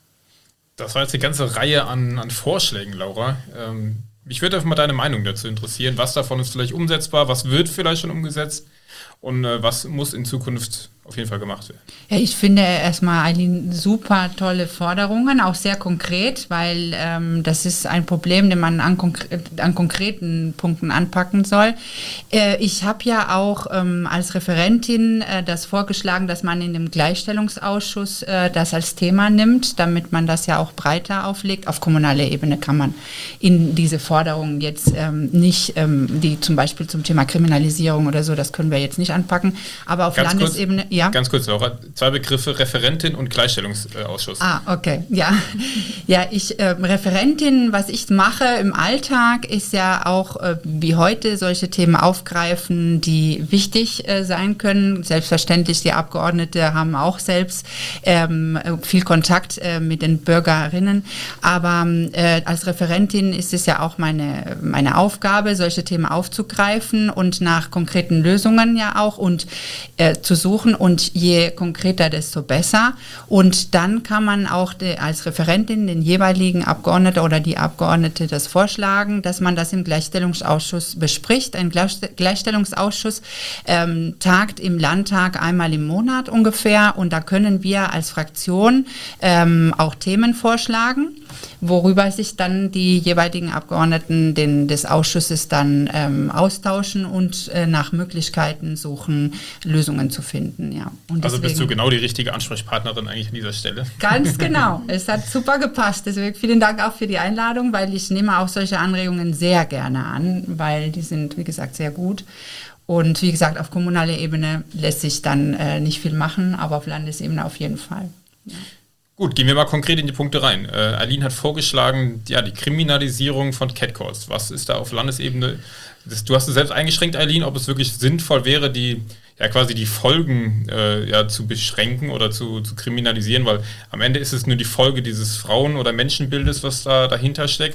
Das war jetzt eine ganze Reihe an, an Vorschlägen, Laura. Ähm, mich würde einfach mal deine Meinung dazu interessieren. Was davon ist vielleicht umsetzbar, was wird vielleicht schon umgesetzt und äh, was muss in Zukunft auf jeden Fall gemacht werden? Ja, ich finde erstmal, Eileen, super tolle Forderungen, auch sehr konkret, weil ähm, das ist ein Problem, den man an, konkre- an konkreten Punkten anpacken soll. Äh, ich habe ja auch ähm, als Referentin äh, das vorgeschlagen, dass man in dem Gleichstellungsausschuss äh, das als Thema nimmt, damit man das ja auch breiter auflegt. Auf kommunaler Ebene kann man in diese Forderungen jetzt ähm, nicht, ähm, die zum Beispiel zum Thema Kriminalisierung oder so, das können wir jetzt nicht anpacken, aber auf Ganz kurz, Landesebene, ja. Ganz kurz, Laura, zwei Begriffe, Referentin und Gleichstellungsausschuss. Ah, okay, ja. Ja, ich, äh, Referentin, was ich mache im Alltag, ist ja auch äh, wie heute solche Themen aufgreifen, die wichtig äh, sein können. Selbstverständlich, die Abgeordnete haben auch selbst ähm, viel Kontakt äh, mit den Bürgerinnen, aber äh, als Referentin ist es ja auch meine, meine Aufgabe, solche Themen aufzugreifen und nach konkreten Lösungen ja auch und äh, zu suchen. Und je konkreter, desto besser. Und dann kann man auch de, als Referentin den jeweiligen Abgeordneten oder die Abgeordnete das vorschlagen, dass man das im Gleichstellungsausschuss bespricht. Ein Gleichstellungsausschuss ähm, tagt im Landtag einmal im Monat ungefähr. Und da können wir als Fraktion ähm, auch Themen vorschlagen, worüber sich dann die jeweiligen Abgeordneten den, des Ausschusses dann ähm, austauschen und äh, nach Möglichkeiten suchen, Lösungen zu finden. Ja. Und also deswegen, bist du genau die richtige Ansprechpartnerin eigentlich an dieser Stelle. Ganz genau. Es hat super gepasst. Deswegen vielen Dank auch für die Einladung, weil ich nehme auch solche Anregungen sehr gerne an, weil die sind, wie gesagt, sehr gut. Und wie gesagt, auf kommunaler Ebene lässt sich dann äh, nicht viel machen, aber auf Landesebene auf jeden Fall. Ja. Gut, gehen wir mal konkret in die Punkte rein. Äh, Eileen hat vorgeschlagen, ja, die Kriminalisierung von Catcalls. Was ist da auf Landesebene? Das, du hast es selbst eingeschränkt, Eileen, ob es wirklich sinnvoll wäre, die ja quasi die Folgen äh, ja, zu beschränken oder zu, zu kriminalisieren, weil am Ende ist es nur die Folge dieses Frauen- oder Menschenbildes, was da dahinter steckt.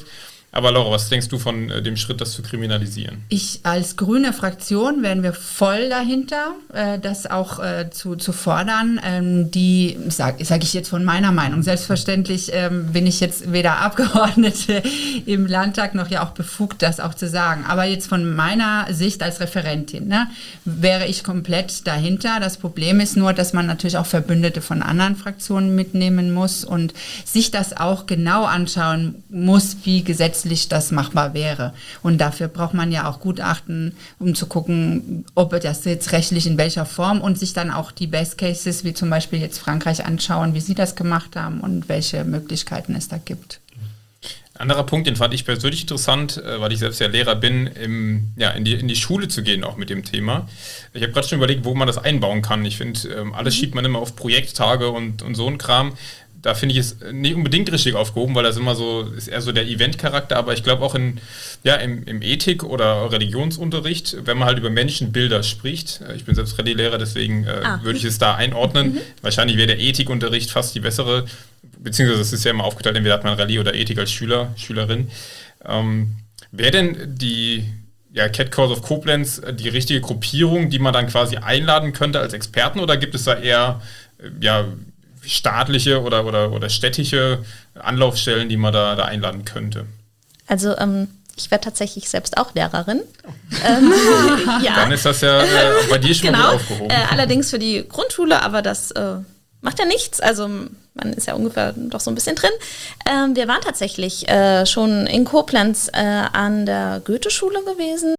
Aber Laura, was denkst du von äh, dem Schritt, das zu kriminalisieren? Ich als grüne Fraktion wären wir voll dahinter, äh, das auch äh, zu, zu fordern. Ähm, die, sage sag ich jetzt von meiner Meinung, selbstverständlich ähm, bin ich jetzt weder Abgeordnete im Landtag noch ja auch befugt, das auch zu sagen. Aber jetzt von meiner Sicht als Referentin, ne, wäre ich komplett dahinter. Das Problem ist nur, dass man natürlich auch Verbündete von anderen Fraktionen mitnehmen muss und sich das auch genau anschauen muss, wie gesetzlich das machbar wäre. Und dafür braucht man ja auch Gutachten, um zu gucken, ob das jetzt rechtlich in welcher Form und sich dann auch die Best Cases, wie zum Beispiel jetzt Frankreich, anschauen, wie sie das gemacht haben und welche Möglichkeiten es da gibt. Anderer Punkt, den fand ich persönlich interessant, weil ich selbst ja Lehrer bin, im, ja, in, die, in die Schule zu gehen, auch mit dem Thema. Ich habe gerade schon überlegt, wo man das einbauen kann. Ich finde, alles schiebt man immer auf Projekttage und, und so ein Kram. Da finde ich es nicht unbedingt richtig aufgehoben, weil das immer so, ist eher so der Event-Charakter, aber ich glaube auch in, ja, im, im Ethik- oder Religionsunterricht, wenn man halt über Menschenbilder spricht, ich bin selbst Rallye-Lehrer, deswegen äh, ah. würde ich es da einordnen. Mhm. Wahrscheinlich wäre der Ethikunterricht fast die bessere, beziehungsweise es ist ja immer aufgeteilt, entweder hat man Rallye oder Ethik als Schüler, Schülerin. Ähm, wäre denn die ja, Catcalls of Koblenz die richtige Gruppierung, die man dann quasi einladen könnte als Experten, oder gibt es da eher, ja, staatliche oder, oder, oder städtische Anlaufstellen, die man da, da einladen könnte? Also ähm, ich wäre tatsächlich selbst auch Lehrerin. Oh. Ähm, ja. Dann ist das ja äh, bei dir schon genau. mal gut aufgehoben. Äh, allerdings für die Grundschule, aber das äh, macht ja nichts. Also man ist ja ungefähr doch so ein bisschen drin. Ähm, wir waren tatsächlich äh, schon in Koblenz äh, an der Goethe-Schule gewesen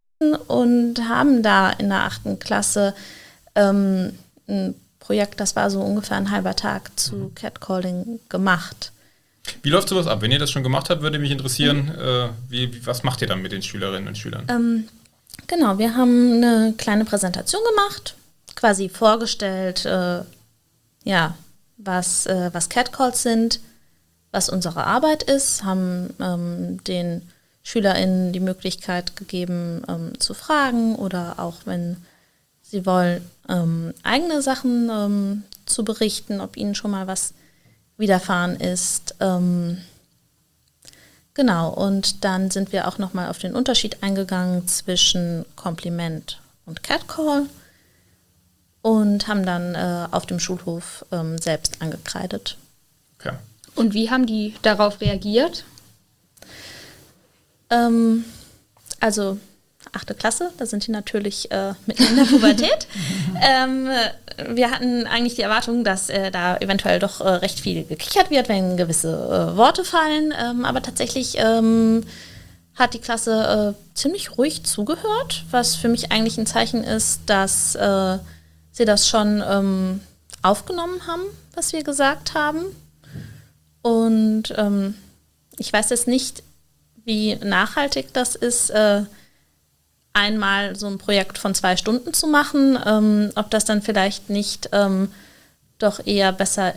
und haben da in der achten Klasse ähm, ein Projekt, das war so ungefähr ein halber Tag zu Catcalling gemacht. Wie läuft sowas ab? Wenn ihr das schon gemacht habt, würde mich interessieren, mhm. äh, wie, wie, was macht ihr dann mit den Schülerinnen und Schülern? Ähm, genau, wir haben eine kleine Präsentation gemacht, quasi vorgestellt, äh, ja, was, äh, was Catcalls sind, was unsere Arbeit ist, haben ähm, den SchülerInnen die Möglichkeit gegeben, ähm, zu fragen oder auch, wenn sie wollen, ähm, eigene Sachen ähm, zu berichten, ob ihnen schon mal was widerfahren ist. Ähm, genau, und dann sind wir auch nochmal auf den Unterschied eingegangen zwischen Kompliment und Catcall und haben dann äh, auf dem Schulhof ähm, selbst angekreidet. Okay. Und wie haben die darauf reagiert? Ähm, also achte Klasse, da sind die natürlich äh, mitten in der Pubertät. ähm, wir hatten eigentlich die Erwartung, dass äh, da eventuell doch äh, recht viel gekichert wird, wenn gewisse äh, Worte fallen. Ähm, aber tatsächlich ähm, hat die Klasse äh, ziemlich ruhig zugehört, was für mich eigentlich ein Zeichen ist, dass äh, sie das schon ähm, aufgenommen haben, was wir gesagt haben. Und ähm, ich weiß jetzt nicht, wie nachhaltig das ist, äh, einmal so ein Projekt von zwei Stunden zu machen, ähm, ob das dann vielleicht nicht ähm, doch eher besser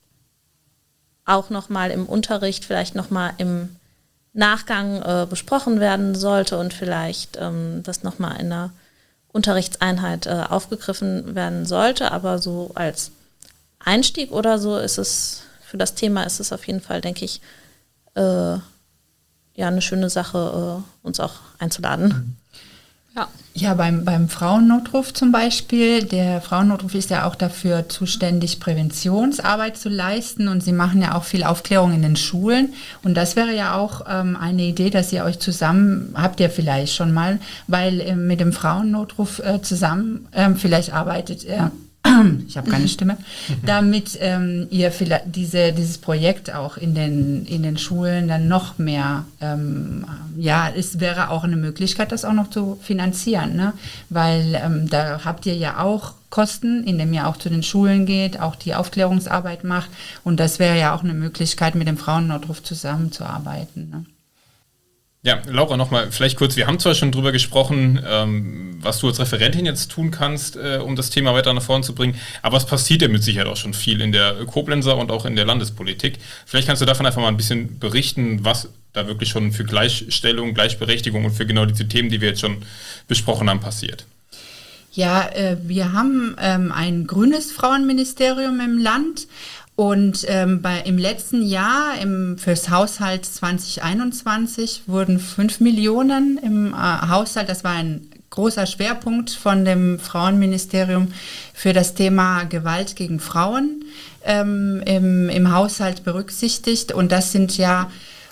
auch nochmal im Unterricht, vielleicht nochmal im Nachgang äh, besprochen werden sollte und vielleicht ähm, das nochmal in einer Unterrichtseinheit äh, aufgegriffen werden sollte. Aber so als Einstieg oder so ist es, für das Thema ist es auf jeden Fall, denke ich, äh, ja, eine schöne Sache, äh, uns auch einzuladen. Ja, ja beim, beim Frauennotruf zum Beispiel, der Frauennotruf ist ja auch dafür zuständig, Präventionsarbeit zu leisten, und sie machen ja auch viel Aufklärung in den Schulen, und das wäre ja auch ähm, eine Idee, dass ihr euch zusammen, habt ihr vielleicht schon mal, weil äh, mit dem Frauennotruf äh, zusammen äh, vielleicht arbeitet ihr, äh, ich habe keine Stimme, damit ähm, ihr vielleicht diese, dieses Projekt auch in den, in den Schulen dann noch mehr, ähm, ja, es wäre auch eine Möglichkeit, das auch noch zu finanzieren, ne? Weil ähm, da habt ihr ja auch Kosten, indem ihr auch zu den Schulen geht, auch die Aufklärungsarbeit macht, und das wäre ja auch eine Möglichkeit, mit dem Frauennotruf zusammenzuarbeiten, ne? Ja, Laura, nochmal vielleicht kurz, wir haben zwar schon drüber gesprochen, ähm, was du als Referentin jetzt tun kannst, äh, um das Thema weiter nach vorne zu bringen, aber es passiert ja mit Sicherheit auch schon viel in der Koblenzer und auch in der Landespolitik. Vielleicht kannst du davon einfach mal ein bisschen berichten, was da wirklich schon für Gleichstellung, Gleichberechtigung und für genau diese Themen, die wir jetzt schon besprochen haben, passiert. Ja, äh, wir haben ähm, ein grünes Frauenministerium im Land. Und ähm, bei, im letzten Jahr im, fürs Haushalt zwanzig einundzwanzig wurden fünf Millionen im äh, Haushalt, das war ein großer Schwerpunkt von dem Frauenministerium für das Thema Gewalt gegen Frauen ähm, im, im Haushalt berücksichtigt. Und das sind ja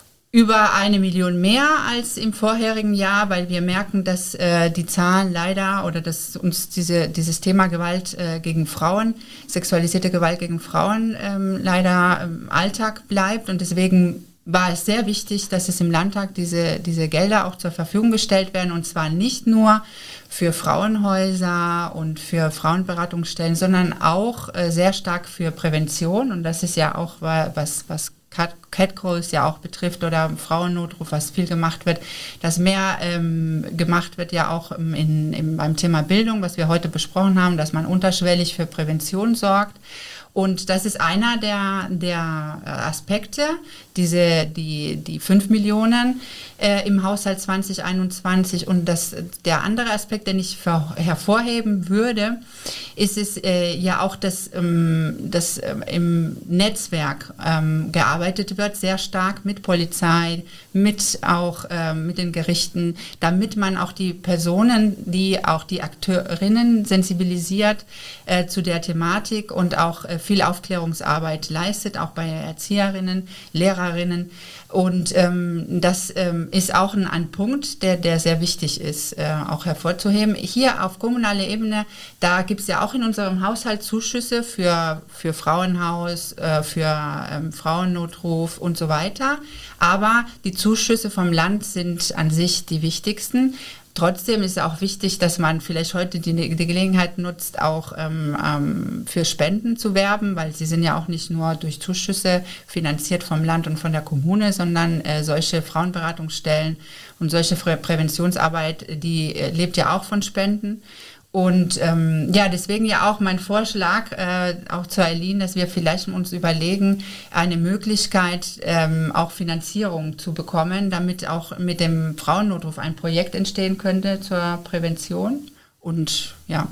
über eine Million mehr als im vorherigen Jahr, weil wir merken, dass äh, die Zahlen leider oder dass uns diese, dieses Thema Gewalt äh, gegen Frauen, sexualisierte Gewalt gegen Frauen ähm, leider im Alltag bleibt. Und deswegen war es sehr wichtig, dass es im Landtag diese, diese Gelder auch zur Verfügung gestellt werden. Und zwar nicht nur für Frauenhäuser und für Frauenberatungsstellen, sondern auch äh, sehr stark für Prävention. Und das ist ja auch was, was Cat, Catcalls ja auch betrifft oder Frauennotruf, was viel gemacht wird, dass mehr ähm, gemacht wird ja auch in, in, beim Thema Bildung, was wir heute besprochen haben, dass man unterschwellig für Prävention sorgt. Und das ist einer der, der Aspekte, diese, die, die fünf Millionen äh, im Haushalt zwanzig einundzwanzig. Und das, der andere Aspekt, den ich ver, hervorheben würde, ist es äh, ja auch, dass, ähm, dass ähm, im Netzwerk ähm, gearbeitet wird, sehr stark mit Polizei, mit auch ähm, mit den Gerichten, damit man auch die Personen, die auch die Akteurinnen sensibilisiert äh, zu der Thematik und auch äh, viel Aufklärungsarbeit leistet, auch bei Erzieherinnen, Lehrerinnen. Und ähm, das ähm, ist auch ein, ein Punkt, der, der sehr wichtig ist, äh, auch hervorzuheben. Hier auf kommunaler Ebene, da gibt es ja auch in unserem Haushalt Zuschüsse für, für Frauenhaus, äh, für ähm, Frauennotruf und so weiter. Aber die Zuschüsse vom Land sind an sich die wichtigsten. Trotzdem ist es auch wichtig, dass man vielleicht heute die, die Gelegenheit nutzt, auch ähm, ähm, für Spenden zu werben, weil sie sind ja auch nicht nur durch Zuschüsse finanziert vom Land und von der Kommune, sondern äh, solche Frauenberatungsstellen und solche Prä- Präventionsarbeit, die äh, lebt ja auch von Spenden. Und ähm, ja, deswegen ja auch mein Vorschlag, äh, auch zu Eileen, dass wir vielleicht uns überlegen, eine Möglichkeit, ähm, auch Finanzierung zu bekommen, damit auch mit dem Frauennotruf ein Projekt entstehen könnte zur Prävention. Und ja,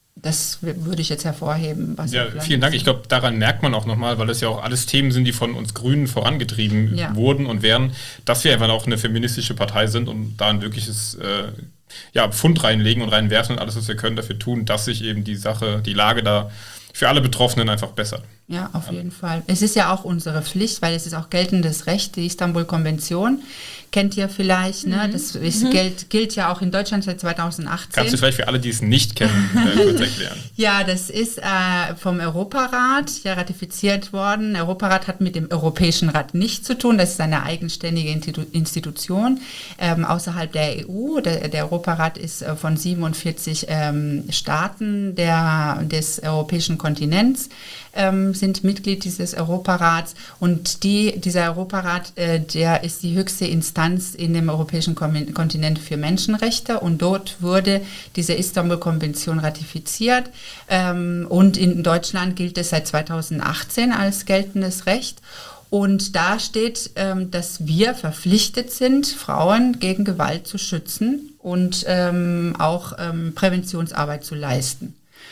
das w- würde ich jetzt hervorheben. Was Ja, wir vielen Dank. Ich glaube, daran merkt man auch nochmal, weil das ja auch alles Themen sind, die von uns Grünen vorangetrieben Ja. wurden und werden, dass wir einfach auch eine feministische Partei sind und da ein wirkliches äh, ja, Pfund reinlegen und reinwerfen und alles, was wir können, dafür tun, dass sich eben die Sache, die Lage da für alle Betroffenen einfach bessert. Ja, auf jeden Fall. Es ist ja auch unsere Pflicht, weil es ist auch geltendes Recht, die Istanbul-Konvention. Kennt ihr vielleicht, ne? Mhm. Das ist, Mhm. gilt, gilt ja auch in Deutschland seit zweitausendachtzehn. Kannst du vielleicht für alle, die es nicht kennen, äh, kurz erklären? Ja, das ist äh, vom Europarat ja ratifiziert worden. Der Europarat hat mit dem Europäischen Rat nichts zu tun. Das ist eine eigenständige Institu- Institution ähm, außerhalb der E U. Der, der Europarat ist äh, von siebenundvierzig ähm, Staaten der, des europäischen Kontinents, ähm, sind Mitglied dieses Europarats. Und die, dieser Europarat, äh, der ist die höchste Instanz in dem europäischen Kom- Kontinent für Menschenrechte. Und dort wurde diese Istanbul-Konvention ratifiziert. Ähm, und in Deutschland gilt es seit zweitausendachtzehn als geltendes Recht. Und da steht, ähm, dass wir verpflichtet sind, Frauen gegen Gewalt zu schützen und ähm, auch ähm, Präventionsarbeit zu leisten.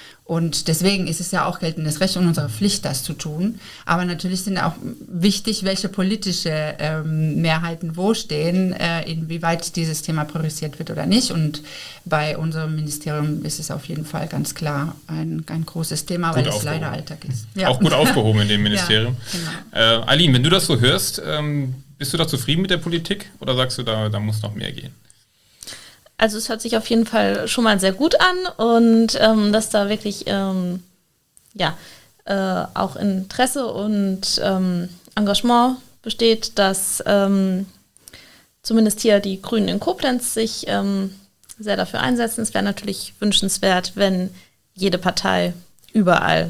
Und deswegen ist es ja auch geltendes Recht und unsere Pflicht, das zu tun. Aber natürlich sind auch wichtig, welche politische ähm, Mehrheiten wo stehen, äh, inwieweit dieses Thema priorisiert wird oder nicht. Und bei unserem Ministerium ist es auf jeden Fall ganz klar ein, ein großes Thema, Gut weil es aufgehoben. leider Alltag ist. Auch gut aufgehoben in dem Ministerium. Ja, äh, Eileen, wenn du das so hörst, ähm, bist du da zufrieden mit der Politik oder sagst du, da, da muss noch mehr gehen? Also es hört sich auf jeden Fall schon mal sehr gut an und ähm, dass da wirklich ähm, ja, äh, auch Interesse und ähm, Engagement besteht, dass ähm, zumindest hier die Grünen in Koblenz sich ähm, sehr dafür einsetzen. Es wäre natürlich wünschenswert, wenn jede Partei überall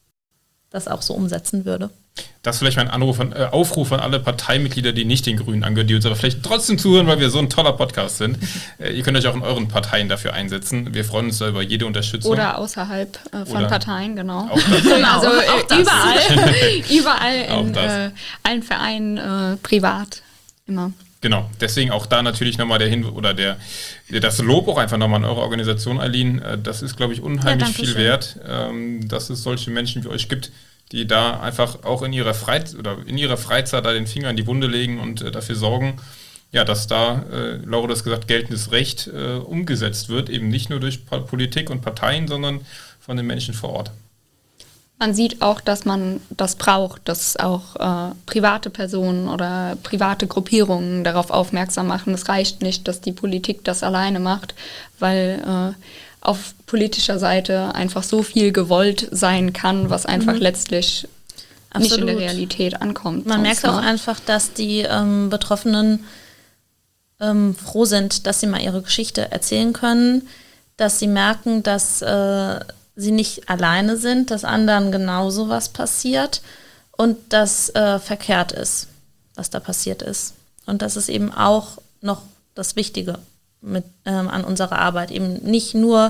das auch so umsetzen würde. Das ist vielleicht mein Anruf an, äh, Aufruf an alle Parteimitglieder, die nicht den Grünen angehören, die uns aber vielleicht trotzdem zuhören, weil wir so ein toller Podcast sind. Äh, ihr könnt euch auch in euren Parteien dafür einsetzen. Wir freuen uns da über jede Unterstützung. Oder außerhalb äh, von Oder Parteien, genau. Auch das. Also äh, auch das. überall, überall Auch in das. äh, allen Vereinen, äh, privat, immer. Genau, deswegen auch da natürlich nochmal der Hin- oder der, das Lob auch einfach nochmal an eure Organisation, Eileen. Äh, Das ist, glaube ich, unheimlich Ja, danke viel schön. wert, ähm, dass es solche Menschen wie euch gibt, die da einfach auch in ihrer Freizeit oder in ihrer Freizeit da den Finger in die Wunde legen und äh, dafür sorgen, ja, dass da, äh, Laura hat das gesagt, geltendes Recht äh, umgesetzt wird, eben nicht nur durch Politik und Parteien, sondern von den Menschen vor Ort. Man sieht auch, dass man das braucht, dass auch äh, private Personen oder private Gruppierungen darauf aufmerksam machen. Es reicht nicht, dass die Politik das alleine macht, weil äh, auf politischer Seite einfach so viel gewollt sein kann, was einfach mhm. letztlich Absolut. nicht in der Realität ankommt. Man merkt auch einfach, dass die ähm, Betroffenen ähm, froh sind, dass sie mal ihre Geschichte erzählen können, dass sie merken, dass äh, sie nicht alleine sind, dass anderen genauso was passiert und dass äh, verkehrt ist, was da passiert ist. Und das ist eben auch noch das Wichtige mit, ähm, an unserer Arbeit, eben nicht nur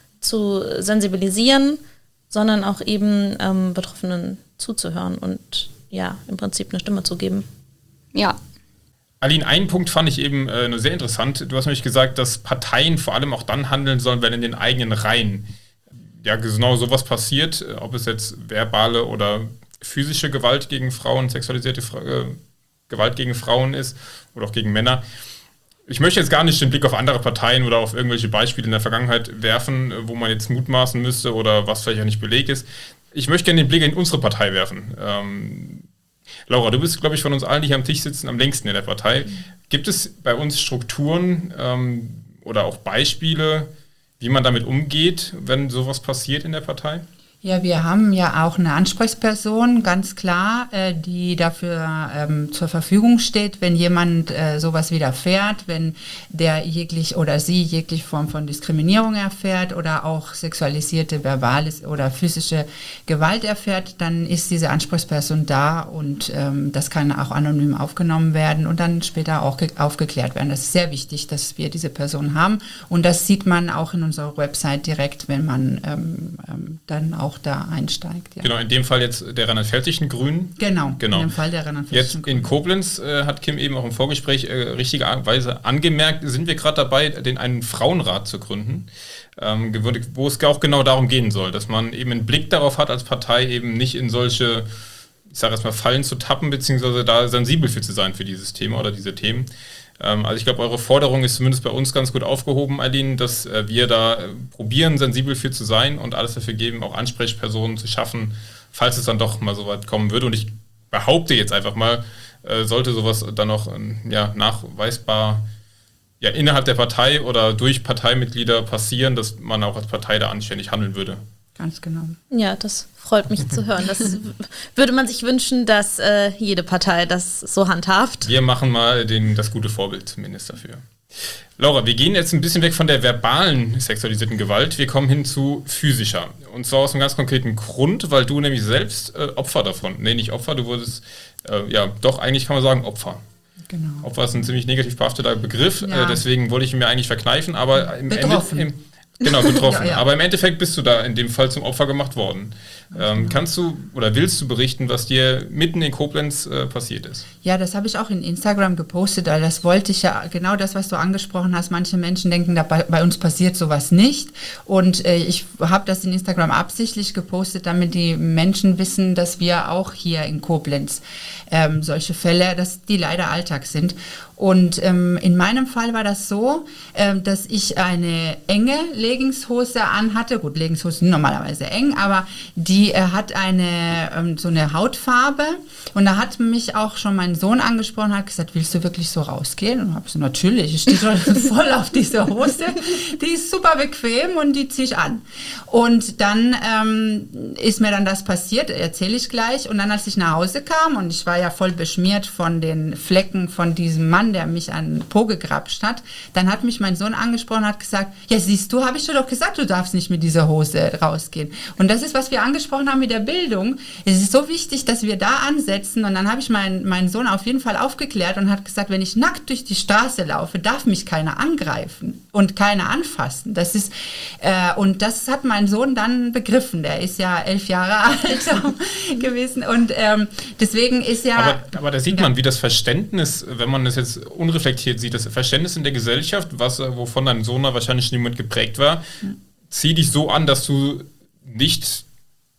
zu sensibilisieren, sondern auch eben ähm, Betroffenen zuzuhören und ja, im Prinzip eine Stimme zu geben. Ja. Aline, einen Punkt fand ich eben äh, nur sehr interessant. Du hast nämlich gesagt, dass Parteien vor allem auch dann handeln sollen, wenn in den eigenen Reihen ja genau sowas passiert, ob es jetzt verbale oder physische Gewalt gegen Frauen, sexualisierte Fra- äh, Gewalt gegen Frauen ist oder auch gegen Männer. Ich möchte jetzt gar nicht den Blick auf andere Parteien oder auf irgendwelche Beispiele in der Vergangenheit werfen, wo man jetzt mutmaßen müsste oder was vielleicht auch nicht belegt ist. Ich möchte gerne den Blick in unsere Partei werfen. Ähm, Laura, du bist, glaube ich, von uns allen, die hier am Tisch sitzen, am längsten in der Partei. Gibt es bei uns Strukturen ähm, oder auch Beispiele, wie man damit umgeht, wenn sowas passiert in der Partei? Ja, wir haben ja auch eine Ansprechperson, ganz klar, äh, die dafür ähm, zur Verfügung steht, wenn jemand äh, sowas widerfährt, wenn der jeglich oder sie jegliche Form von Diskriminierung erfährt oder auch sexualisierte, verbale oder physische Gewalt erfährt, dann ist diese Ansprechperson da und ähm, das kann auch anonym aufgenommen werden und dann später auch ge- aufgeklärt werden. Das ist sehr wichtig, dass wir diese Person haben und das sieht man auch in unserer Website direkt, wenn man ähm, ähm, dann auch da einsteigt. Ja. Genau, in dem Fall jetzt der rheinland-pfälzischen Grünen. Genau, genau, in dem Fall der rheinland-pfälzischen Jetzt in Koblenz äh, hat Kim eben auch im Vorgespräch äh, richtigerweise angemerkt, sind wir gerade dabei, den einen Frauenrat zu gründen, ähm, wo es auch genau darum gehen soll, dass man eben einen Blick darauf hat, als Partei eben nicht in solche, ich sage jetzt mal, Fallen zu tappen, beziehungsweise da sensibel für zu sein für dieses Thema oder diese Themen. Also ich glaube, eure Forderung ist zumindest bei uns ganz gut aufgehoben, Aline, dass äh, wir da äh, probieren, sensibel für zu sein und alles dafür geben, auch Ansprechpersonen zu schaffen, falls es dann doch mal so weit kommen würde. Und ich behaupte jetzt einfach mal, äh, sollte sowas dann noch äh, ja, nachweisbar ja, innerhalb der Partei oder durch Parteimitglieder passieren, dass man auch als Partei da anständig handeln würde. Ganz genau. Ja, das freut mich zu hören. Das würde man sich wünschen, dass äh, jede Partei das so handhabt. Wir machen mal den, das gute Vorbild zumindest dafür. Laura, wir gehen jetzt ein bisschen weg von der verbalen sexualisierten Gewalt. Wir kommen hin zu physischer. Und zwar aus einem ganz konkreten Grund, weil du nämlich selbst äh, Opfer davon, nee, nicht Opfer, du wurdest, äh, ja, doch eigentlich kann man sagen Opfer. Genau. Opfer ist ein ziemlich negativ behafteter Begriff, Ja. äh, deswegen wollte ich ihn mir eigentlich verkneifen, aber im Betroffen. Ende, im, Genau, betroffen. Ja, ja. Aber im Endeffekt bist du da in dem Fall zum Opfer gemacht worden. Ähm, kannst du oder willst du berichten, was dir mitten in Koblenz äh, passiert ist? Ja, das habe ich auch in Instagram gepostet, weil das wollte ich ja, genau das, was du angesprochen hast. Manche Menschen denken, da bei, bei uns passiert sowas nicht. Und äh, ich habe das in Instagram absichtlich gepostet, damit die Menschen wissen, dass wir auch hier in Koblenz ähm, solche Fälle, dass die leider Alltag sind. Und ähm, in meinem Fall war das so, ähm, dass ich eine enge Leggingshose anhatte. Gut, Leggingshose sind normalerweise eng, aber die äh, hat eine ähm, so eine Hautfarbe. Und da hat mich auch schon mein Sohn angesprochen, hat gesagt, willst du wirklich so rausgehen? Und habe ich so, natürlich, ich stehe schon voll auf diese Hose. Die ist super bequem und die ziehe ich an. Und dann ähm, ist mir dann das passiert, erzähle ich gleich. Und dann, als ich nach Hause kam, und ich war ja voll beschmiert von den Flecken von diesem Mann, der mich an den Po gegrapscht hat, dann hat mich mein Sohn angesprochen und hat gesagt, ja siehst du, habe ich dir doch gesagt, du darfst nicht mit dieser Hose rausgehen. Und das ist, was wir angesprochen haben mit der Bildung. Es ist so wichtig, dass wir da ansetzen. Und dann habe ich meinen, meinen Sohn auf jeden Fall aufgeklärt und hat gesagt, wenn ich nackt durch die Straße laufe, darf mich keiner angreifen und keiner anfassen. Das ist, äh, und das hat mein Sohn dann begriffen. Der ist ja elf Jahre alt gewesen und ähm, deswegen ist ja... Aber, aber da sieht man, ja. wie das Verständnis, wenn man das jetzt unreflektiert sieht, das Verständnis in der Gesellschaft, was, wovon dein Sohn wahrscheinlich niemand geprägt war, zieh dich so an, dass du nicht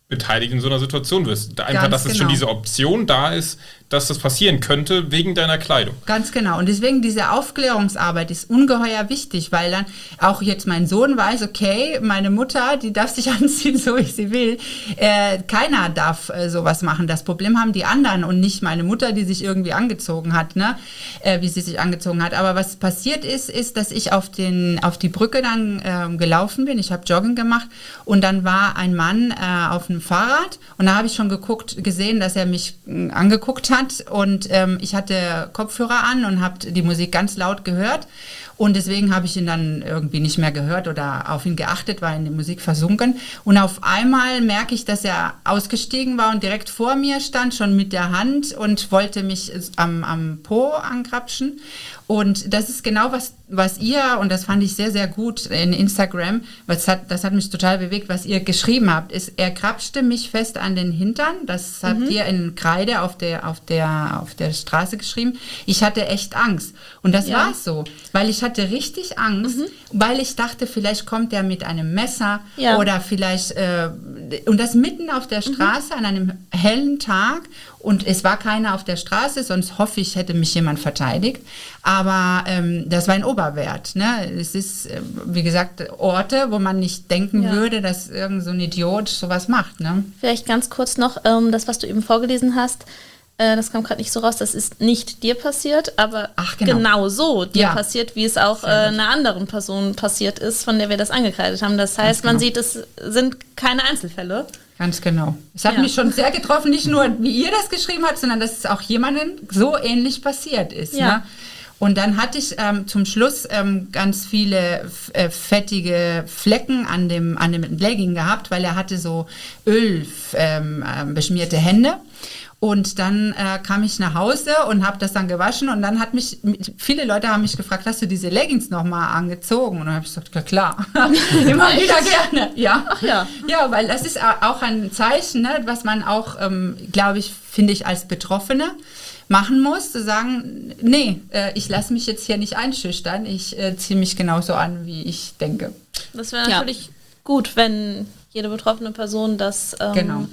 beteiligt in so einer Situation wirst. Einfach, Ganz dass es genau. schon diese Option da ist, dass das passieren könnte wegen deiner Kleidung. Ganz genau. Und deswegen diese Aufklärungsarbeit ist ungeheuer wichtig, weil dann auch jetzt mein Sohn weiß, okay, meine Mutter, die darf sich anziehen, so wie sie will. Äh, keiner darf äh, sowas machen. Das Problem haben die anderen und nicht meine Mutter, die sich irgendwie angezogen hat, ne? Äh, wie sie sich angezogen hat. Aber was passiert ist, ist, dass ich auf, den, auf die Brücke dann äh, gelaufen bin. Ich habe Jogging gemacht und dann war ein Mann äh, auf einem Fahrrad und da habe ich schon geguckt, gesehen, dass er mich äh, angeguckt hat. Und ähm, ich hatte Kopfhörer an und habe die Musik ganz laut gehört und deswegen habe ich ihn dann irgendwie nicht mehr gehört oder auf ihn geachtet, war in die Musik versunken und auf einmal merke ich, dass er ausgestiegen war und direkt vor mir stand, schon mit der Hand und wollte mich am, am Po angrapschen und das ist genau was, was ihr, und das fand ich sehr, sehr gut in Instagram, was hat, das hat mich total bewegt, was ihr geschrieben habt, ist, er krapschte mich fest an den Hintern, das habt mhm. ihr in Kreide auf der, auf der, auf der Straße geschrieben. Ich hatte echt Angst und das ja. war so, weil ich hatte richtig Angst, mhm. weil ich dachte, vielleicht kommt er mit einem Messer ja. oder vielleicht, äh, und das mitten auf der Straße mhm. an einem hellen Tag und es war keiner auf der Straße, sonst hoffe ich, hätte mich jemand verteidigt. Aber ähm, das war ein Oberwert. Ne? Es ist, äh, wie gesagt, Orte, wo man nicht denken ja. würde, dass irgend so ein Idiot sowas macht. Ne? Vielleicht ganz kurz noch, ähm, das, was du eben vorgelesen hast, äh, das kam gerade nicht so raus, das ist nicht dir passiert, aber Ach, genau. genau so dir ja. passiert, wie es auch äh, einer anderen Person passiert ist, von der wir das angekreidet haben. Das heißt, genau. man sieht, es sind keine Einzelfälle. Ganz genau. Es hat ja. mich schon sehr getroffen, nicht nur, wie ihr das geschrieben habt, sondern dass es auch jemandem so ähnlich passiert ist. Ja. Ne? Und dann hatte ich ähm, zum Schluss ähm, ganz viele äh, fettige Flecken an dem, an dem Legging gehabt, weil er hatte so Öl ähm, äh, beschmierte Hände. Und dann äh, kam ich nach Hause und habe das dann gewaschen und dann hat mich, viele Leute haben mich gefragt, hast du diese Leggings nochmal angezogen? Und dann habe ich gesagt, ja klar, immer wieder gerne. Ja. Ach ja. Ja, weil das ist auch ein Zeichen, ne, was man auch, ähm, glaube ich, finde ich als Betroffene machen muss, zu sagen, nee, äh, ich lasse mich jetzt hier nicht einschüchtern, ich äh, ziehe mich genauso an, wie ich denke. Das wäre natürlich ja. gut, wenn jede betroffene Person das... Ähm, genau.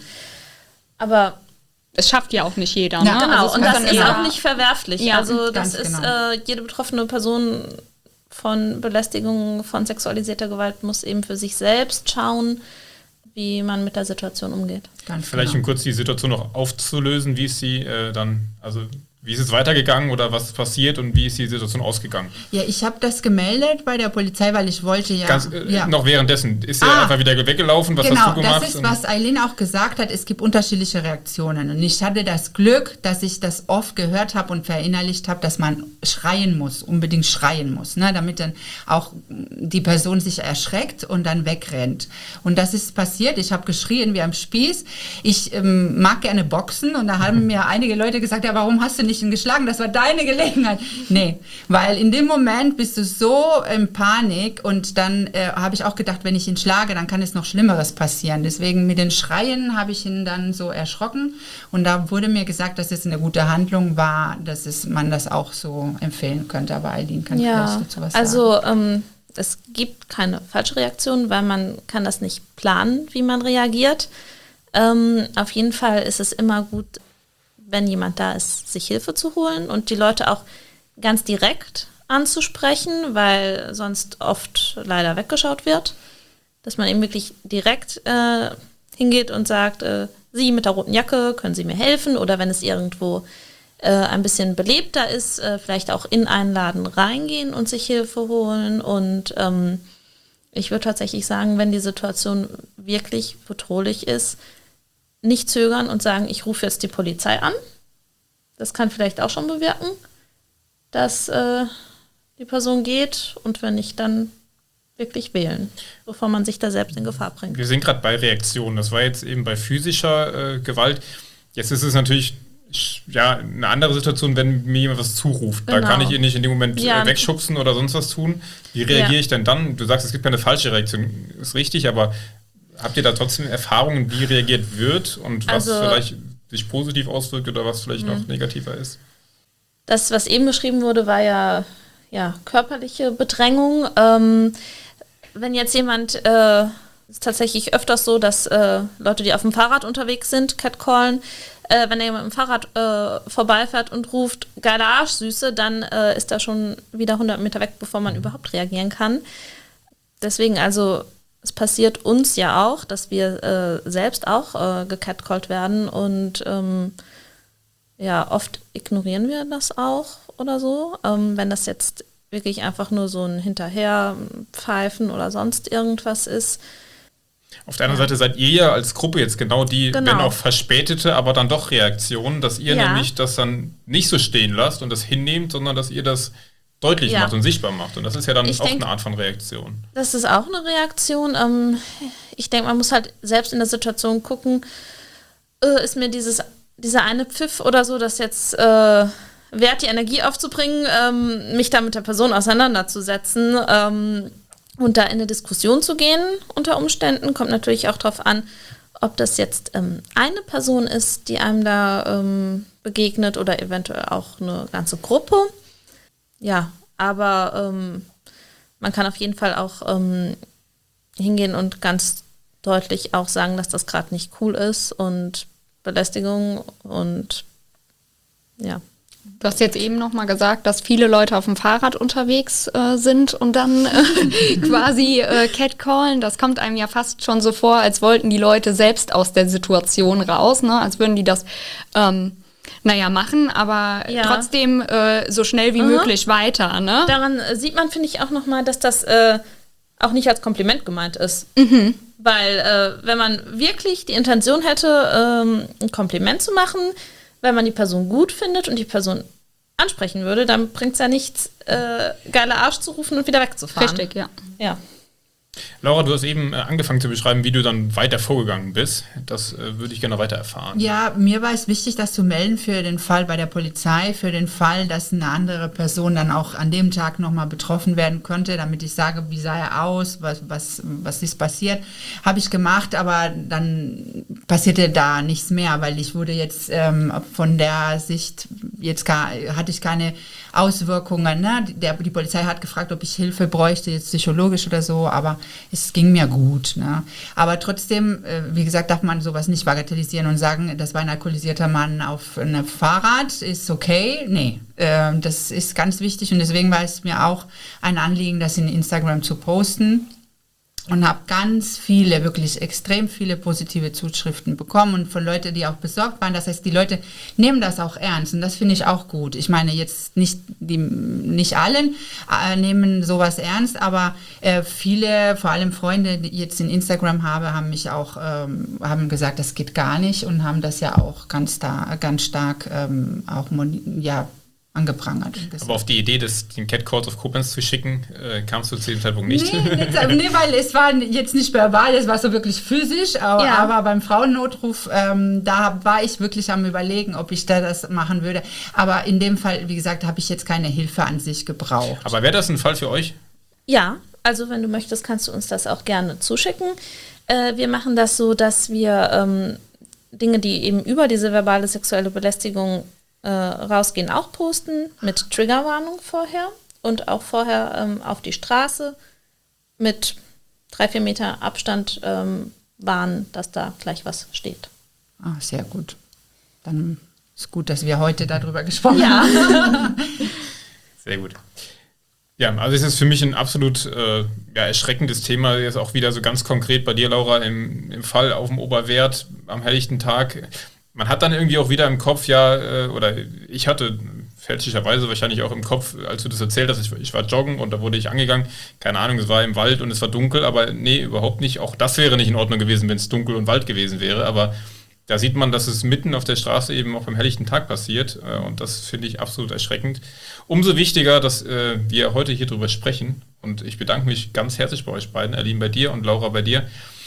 Aber... Es schafft ja auch nicht jeder. Ja, ne? genau, also und das ist eher auch nicht verwerflich. Ja, also das ist, genau. äh, jede betroffene Person von Belästigung, von sexualisierter Gewalt muss eben für sich selbst schauen, wie man mit der Situation umgeht. Ganz Vielleicht genau. um kurz die Situation noch aufzulösen, wie ist sie äh, dann, also wie ist es weitergegangen oder was ist passiert und wie ist die Situation ausgegangen? Ja, ich habe das gemeldet bei der Polizei, weil ich wollte ja... Ganz, äh, ja. Noch währenddessen. Ist er ah, einfach wieder weggelaufen? Was genau, hast du gemacht? Das ist, was Eileen auch gesagt hat, es gibt unterschiedliche Reaktionen. Und ich hatte das Glück, dass ich das oft gehört habe und verinnerlicht habe, dass man schreien muss, unbedingt schreien muss, ne, damit dann auch die Person sich erschreckt und dann wegrennt. Und das ist passiert. Ich habe geschrien wie am Spieß. Ich ähm, mag gerne boxen und da haben mir einige Leute gesagt, ja, warum hast du nicht ihn geschlagen? Das war deine Gelegenheit. Nee, weil in dem Moment bist du so in Panik und dann äh, habe ich auch gedacht, wenn ich ihn schlage, dann kann es noch Schlimmeres passieren. Deswegen mit den Schreien habe ich ihn dann so erschrocken und da wurde mir gesagt, dass es eine gute Handlung war, dass es, man das auch so empfehlen könnte. Aber Eileen kann ja, vielleicht dazu was also, sagen. Also ähm, es gibt keine falsche Reaktion, weil man kann das nicht planen, wie man reagiert. Ähm, auf jeden Fall ist es immer gut, wenn jemand da ist, sich Hilfe zu holen und die Leute auch ganz direkt anzusprechen, weil sonst oft leider weggeschaut wird, dass man eben wirklich direkt äh, hingeht und sagt, äh, Sie mit der roten Jacke, können Sie mir helfen? Oder wenn es irgendwo äh, ein bisschen belebter ist, äh, vielleicht auch in einen Laden reingehen und sich Hilfe holen. Und ähm, ich würde tatsächlich sagen, wenn die Situation wirklich bedrohlich ist, nicht zögern und sagen, ich rufe jetzt die Polizei an. Das kann vielleicht auch schon bewirken, dass äh, die Person geht und wenn nicht, dann wirklich wählen, bevor man sich da selbst in Gefahr bringt. Wir sind gerade bei Reaktionen. Das war jetzt eben bei physischer äh, Gewalt. Jetzt ist es natürlich ja, eine andere Situation, wenn mir jemand was zuruft. Genau. Da kann ich ihn nicht in dem Moment ja. äh, wegschubsen oder sonst was tun. Wie reagiere ja. ich denn dann? Du sagst, es gibt keine falsche Reaktion. Ist richtig, aber habt ihr da trotzdem Erfahrungen, wie reagiert wird und was also, vielleicht sich positiv auswirkt oder was vielleicht mh. noch negativer ist? Das, was eben beschrieben wurde, war ja, ja körperliche Bedrängung. Ähm, wenn jetzt jemand äh, ist tatsächlich öfters so, dass äh, Leute, die auf dem Fahrrad unterwegs sind, catcallen. Äh, wenn jemand mit dem Fahrrad äh, vorbeifährt und ruft, geile Arschsüße, dann äh, ist er schon wieder hundert Meter weg, bevor man überhaupt reagieren kann. Deswegen also, es passiert uns ja auch, dass wir äh, selbst auch äh, gecatcallt werden und ähm, ja, oft ignorieren wir das auch oder so. Ähm, wenn das jetzt wirklich einfach nur so ein Hinterherpfeifen oder sonst irgendwas ist. Auf der anderen ja. Seite seid ihr ja als Gruppe jetzt genau die, genau. wenn auch verspätete, aber dann doch Reaktionen, dass ihr ja. nämlich das dann nicht so stehen lasst und das hinnehmt, sondern dass ihr das deutlich ja. macht und sichtbar macht. Und das ist ja dann ich auch denk, eine Art von Reaktion. Das ist auch eine Reaktion. Ähm, ich denke, man muss halt selbst in der Situation gucken, äh, ist mir dieses, dieser eine Pfiff oder so, das jetzt äh, wert, die Energie aufzubringen, ähm, mich da mit der Person auseinanderzusetzen, ähm, und da in eine Diskussion zu gehen unter Umständen, kommt natürlich auch darauf an, ob das jetzt ähm, eine Person ist, die einem da ähm, begegnet oder eventuell auch eine ganze Gruppe. Ja, aber ähm, man kann auf jeden Fall auch ähm, hingehen und ganz deutlich auch sagen, dass das gerade nicht cool ist und Belästigung und ja. Du hast jetzt eben nochmal gesagt, dass viele Leute auf dem Fahrrad unterwegs äh, sind und dann äh, quasi äh, catcallen. Das kommt einem ja fast schon so vor, als wollten die Leute selbst aus der Situation raus, ne? Als würden die das, ähm, naja, machen, aber ja. trotzdem äh, so schnell wie mhm. möglich weiter. Ne? Daran sieht man, finde ich, auch nochmal, dass das äh, auch nicht als Kompliment gemeint ist. Mhm. Weil äh, wenn man wirklich die Intention hätte, ähm, ein Kompliment zu machen, wenn man die Person gut findet und die Person ansprechen würde, dann bringt es ja nichts, äh, geiler Arsch zu rufen und wieder wegzufahren. Richtig, ja. ja. Laura, du hast eben äh, angefangen zu beschreiben, wie du dann weiter vorgegangen bist. Das äh, würde ich gerne weiter erfahren. Ja, mir war es wichtig, das zu melden für den Fall bei der Polizei, für den Fall, dass eine andere Person dann auch an dem Tag nochmal betroffen werden könnte, damit ich sage, wie sah er aus, was, was, was ist passiert. Habe ich gemacht, aber dann passierte da nichts mehr, weil ich wurde jetzt ähm, von der Sicht, jetzt gar, hatte ich keine Auswirkungen. Ne? Der, die Polizei hat gefragt, ob ich Hilfe bräuchte, jetzt psychologisch oder so, aber es ging mir gut. Ne? Aber trotzdem, äh, wie gesagt, darf man sowas nicht bagatellisieren und sagen, das war ein alkoholisierter Mann auf einem Fahrrad, ist okay. Nee, äh, das ist ganz wichtig und deswegen war es mir auch ein Anliegen, das in Instagram zu posten. Und habe ganz viele, wirklich extrem viele positive Zuschriften bekommen und von Leuten, die auch besorgt waren. Das heißt, die Leute nehmen das auch ernst und das finde ich auch gut. Ich meine jetzt nicht, die, nicht allen äh, nehmen sowas ernst, aber äh, viele, vor allem Freunde, die ich jetzt in Instagram habe, haben mich auch ähm, haben gesagt, das geht gar nicht und haben das ja auch ganz, da, ganz stark ähm, auch ja, angeprangert. Aber auf die Idee, das, den Catcalls auf Koblenz zu schicken, äh, kamst du zu dem Zeitpunkt nicht? Nee, nicht, nee, weil es war jetzt nicht verbal, es war so wirklich physisch, aber, ja. aber beim Frauennotruf, ähm, da war ich wirklich am Überlegen, ob ich da das machen würde. Aber in dem Fall, wie gesagt, habe ich jetzt keine Hilfe an sich gebraucht. Aber wäre das ein Fall für euch? Ja, also wenn du möchtest, kannst du uns das auch gerne zuschicken. Äh, wir machen das so, dass wir ähm, Dinge, die eben über diese verbale sexuelle Belästigung Äh, rausgehen, auch posten, mit Triggerwarnung vorher und auch vorher ähm, auf die Straße mit drei, vier Meter Abstand ähm, warnen, dass da gleich was steht. Ah, sehr gut. Dann ist gut, dass wir heute darüber gesprochen ja. haben. Sehr gut. Ja, also es ist für mich ein absolut äh, ja, erschreckendes Thema, jetzt auch wieder so ganz konkret bei dir, Laura, im, im Fall auf dem Oberwert am helllichten Tag. Man hat dann irgendwie auch wieder im Kopf, ja, äh, oder ich hatte fälschlicherweise wahrscheinlich auch im Kopf, als du das erzählt hast, ich, ich war joggen und da wurde ich angegangen, keine Ahnung, es war im Wald und es war dunkel, aber nee, überhaupt nicht. Auch das wäre nicht in Ordnung gewesen, wenn es dunkel und Wald gewesen wäre, aber da sieht man, dass es mitten auf der Straße eben auch beim helllichten Tag passiert äh, und das finde ich absolut erschreckend. Umso wichtiger, dass äh, wir heute hier drüber sprechen und ich bedanke mich ganz herzlich bei euch beiden, Aline bei dir und Laura bei dir,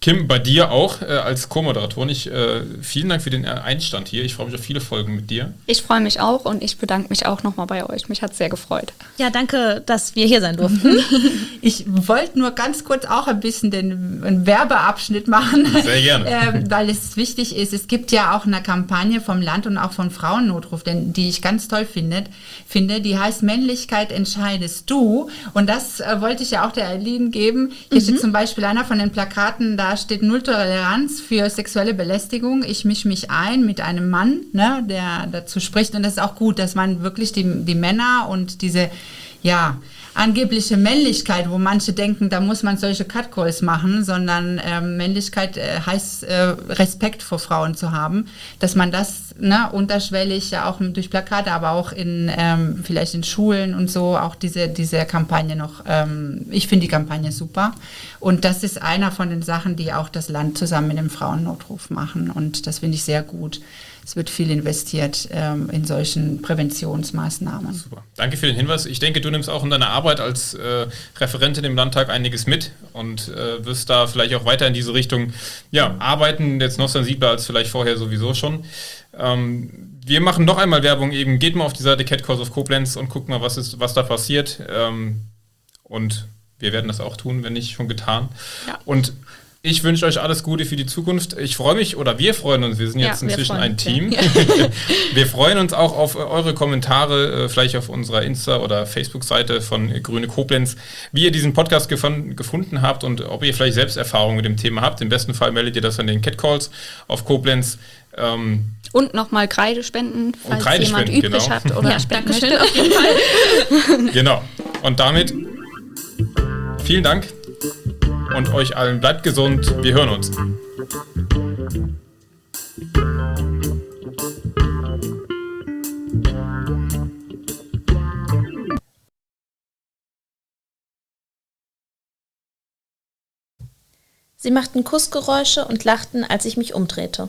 Kim, bei dir auch äh, als Co-Moderatorin. Ich, äh, vielen Dank für den Einstand hier. Ich freue mich auf viele Folgen mit dir. Ich freue mich auch und ich bedanke mich auch nochmal bei euch. Mich hat es sehr gefreut. Ja, danke, dass wir hier sein durften. Ich wollte nur ganz kurz auch ein bisschen den einen Werbeabschnitt machen. Sehr gerne. äh, weil es wichtig ist. Es gibt ja auch eine Kampagne vom Land und auch vom Frauennotruf, denn, die ich ganz toll finde, finde. Die heißt Männlichkeit entscheidest du. Und das äh, wollte ich ja auch der Eileen geben. Hier mhm. steht zum Beispiel einer von den Plakaten, da steht Null Toleranz für sexuelle Belästigung. Ich mische mich ein mit einem Mann, ne, der dazu spricht. Und das ist auch gut, dass man wirklich die, die Männer und diese, ja, angebliche Männlichkeit, wo manche denken, da muss man solche Catcalls machen, sondern ähm, Männlichkeit äh, heißt äh, Respekt vor Frauen zu haben, dass man das ne, unterschwellig ja auch durch Plakate, aber auch in ähm, vielleicht in Schulen und so auch diese diese Kampagne noch. Ähm, ich finde die Kampagne super und das ist einer von den Sachen, die auch das Land zusammen mit dem Frauennotruf machen und das finde ich sehr gut. Es wird viel investiert ähm, in solchen Präventionsmaßnahmen. Super. Danke für den Hinweis. Ich denke, du nimmst auch in deiner Arbeit als äh, Referentin im Landtag einiges mit und äh, wirst da vielleicht auch weiter in diese Richtung ja, arbeiten, jetzt noch sensibler als vielleicht vorher sowieso schon. Ähm, wir machen noch einmal Werbung eben. Geht mal auf die Seite Cat Calls of Koblenz und guckt mal, was, ist, was da passiert. Ähm, und wir werden das auch tun, wenn nicht schon getan. Ja. Und ich wünsche euch alles Gute für die Zukunft. Ich freue mich, oder wir freuen uns, wir sind jetzt ja, inzwischen ein Team. Ja. Wir freuen uns auch auf eure Kommentare, vielleicht auf unserer Insta- oder Facebook-Seite von Grüne Koblenz, wie ihr diesen Podcast gefan- gefunden habt und ob ihr vielleicht selbst Erfahrungen mit dem Thema habt. Im besten Fall meldet ihr das an den Catcalls auf Koblenz. Ähm, und nochmal Kreide spenden, falls Kreide jemand spenden, übrig genau. hat oder ja, spenden möchte. möchte. Auf jeden Fall. Genau. Und damit vielen Dank. Und euch allen bleibt gesund. Wir hören uns. Sie machten Kussgeräusche und lachten, als ich mich umdrehte.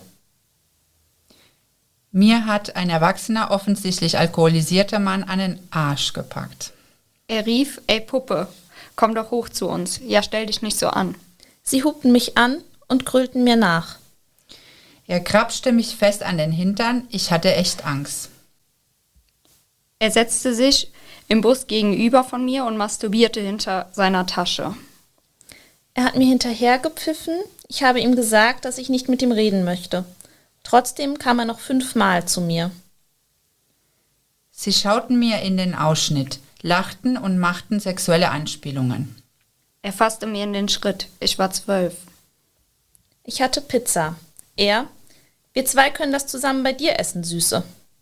Mir hat ein erwachsener, offensichtlich alkoholisierter Mann an den Arsch gepackt. Er rief, ey Puppe, komm doch hoch zu uns. Ja, stell dich nicht so an. Sie hubten mich an und grüllten mir nach. Er krapschte mich fest an den Hintern. Ich hatte echt Angst. Er setzte sich im Bus gegenüber von mir und masturbierte hinter seiner Tasche. Er hat mir hinterhergepfiffen. Ich habe ihm gesagt, dass ich nicht mit ihm reden möchte. Trotzdem kam er noch fünfmal zu mir. Sie schauten mir in den Ausschnitt, lachten und machten sexuelle Anspielungen. Er fasste mir in den Schritt. Ich war zwölf. Ich hatte Pizza. Er, wir zwei können das zusammen bei dir essen, Süße.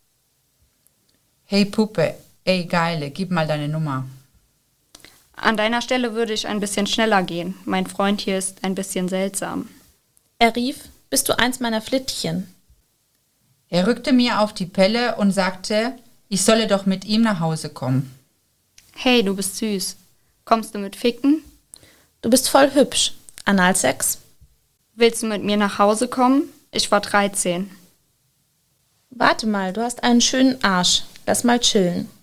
Hey Puppe, ey Geile, gib mal deine Nummer. An deiner Stelle würde ich ein bisschen schneller gehen. Mein Freund hier ist ein bisschen seltsam. Er rief, bist du eins meiner Flittchen? Er rückte mir auf die Pelle und sagte, ich solle doch mit ihm nach Hause kommen. Hey, du bist süß. Kommst du mit Ficken? Du bist voll hübsch. Analsex? Willst du mit mir nach Hause kommen? Ich war dreizehn. Warte mal, du hast einen schönen Arsch. Lass mal chillen.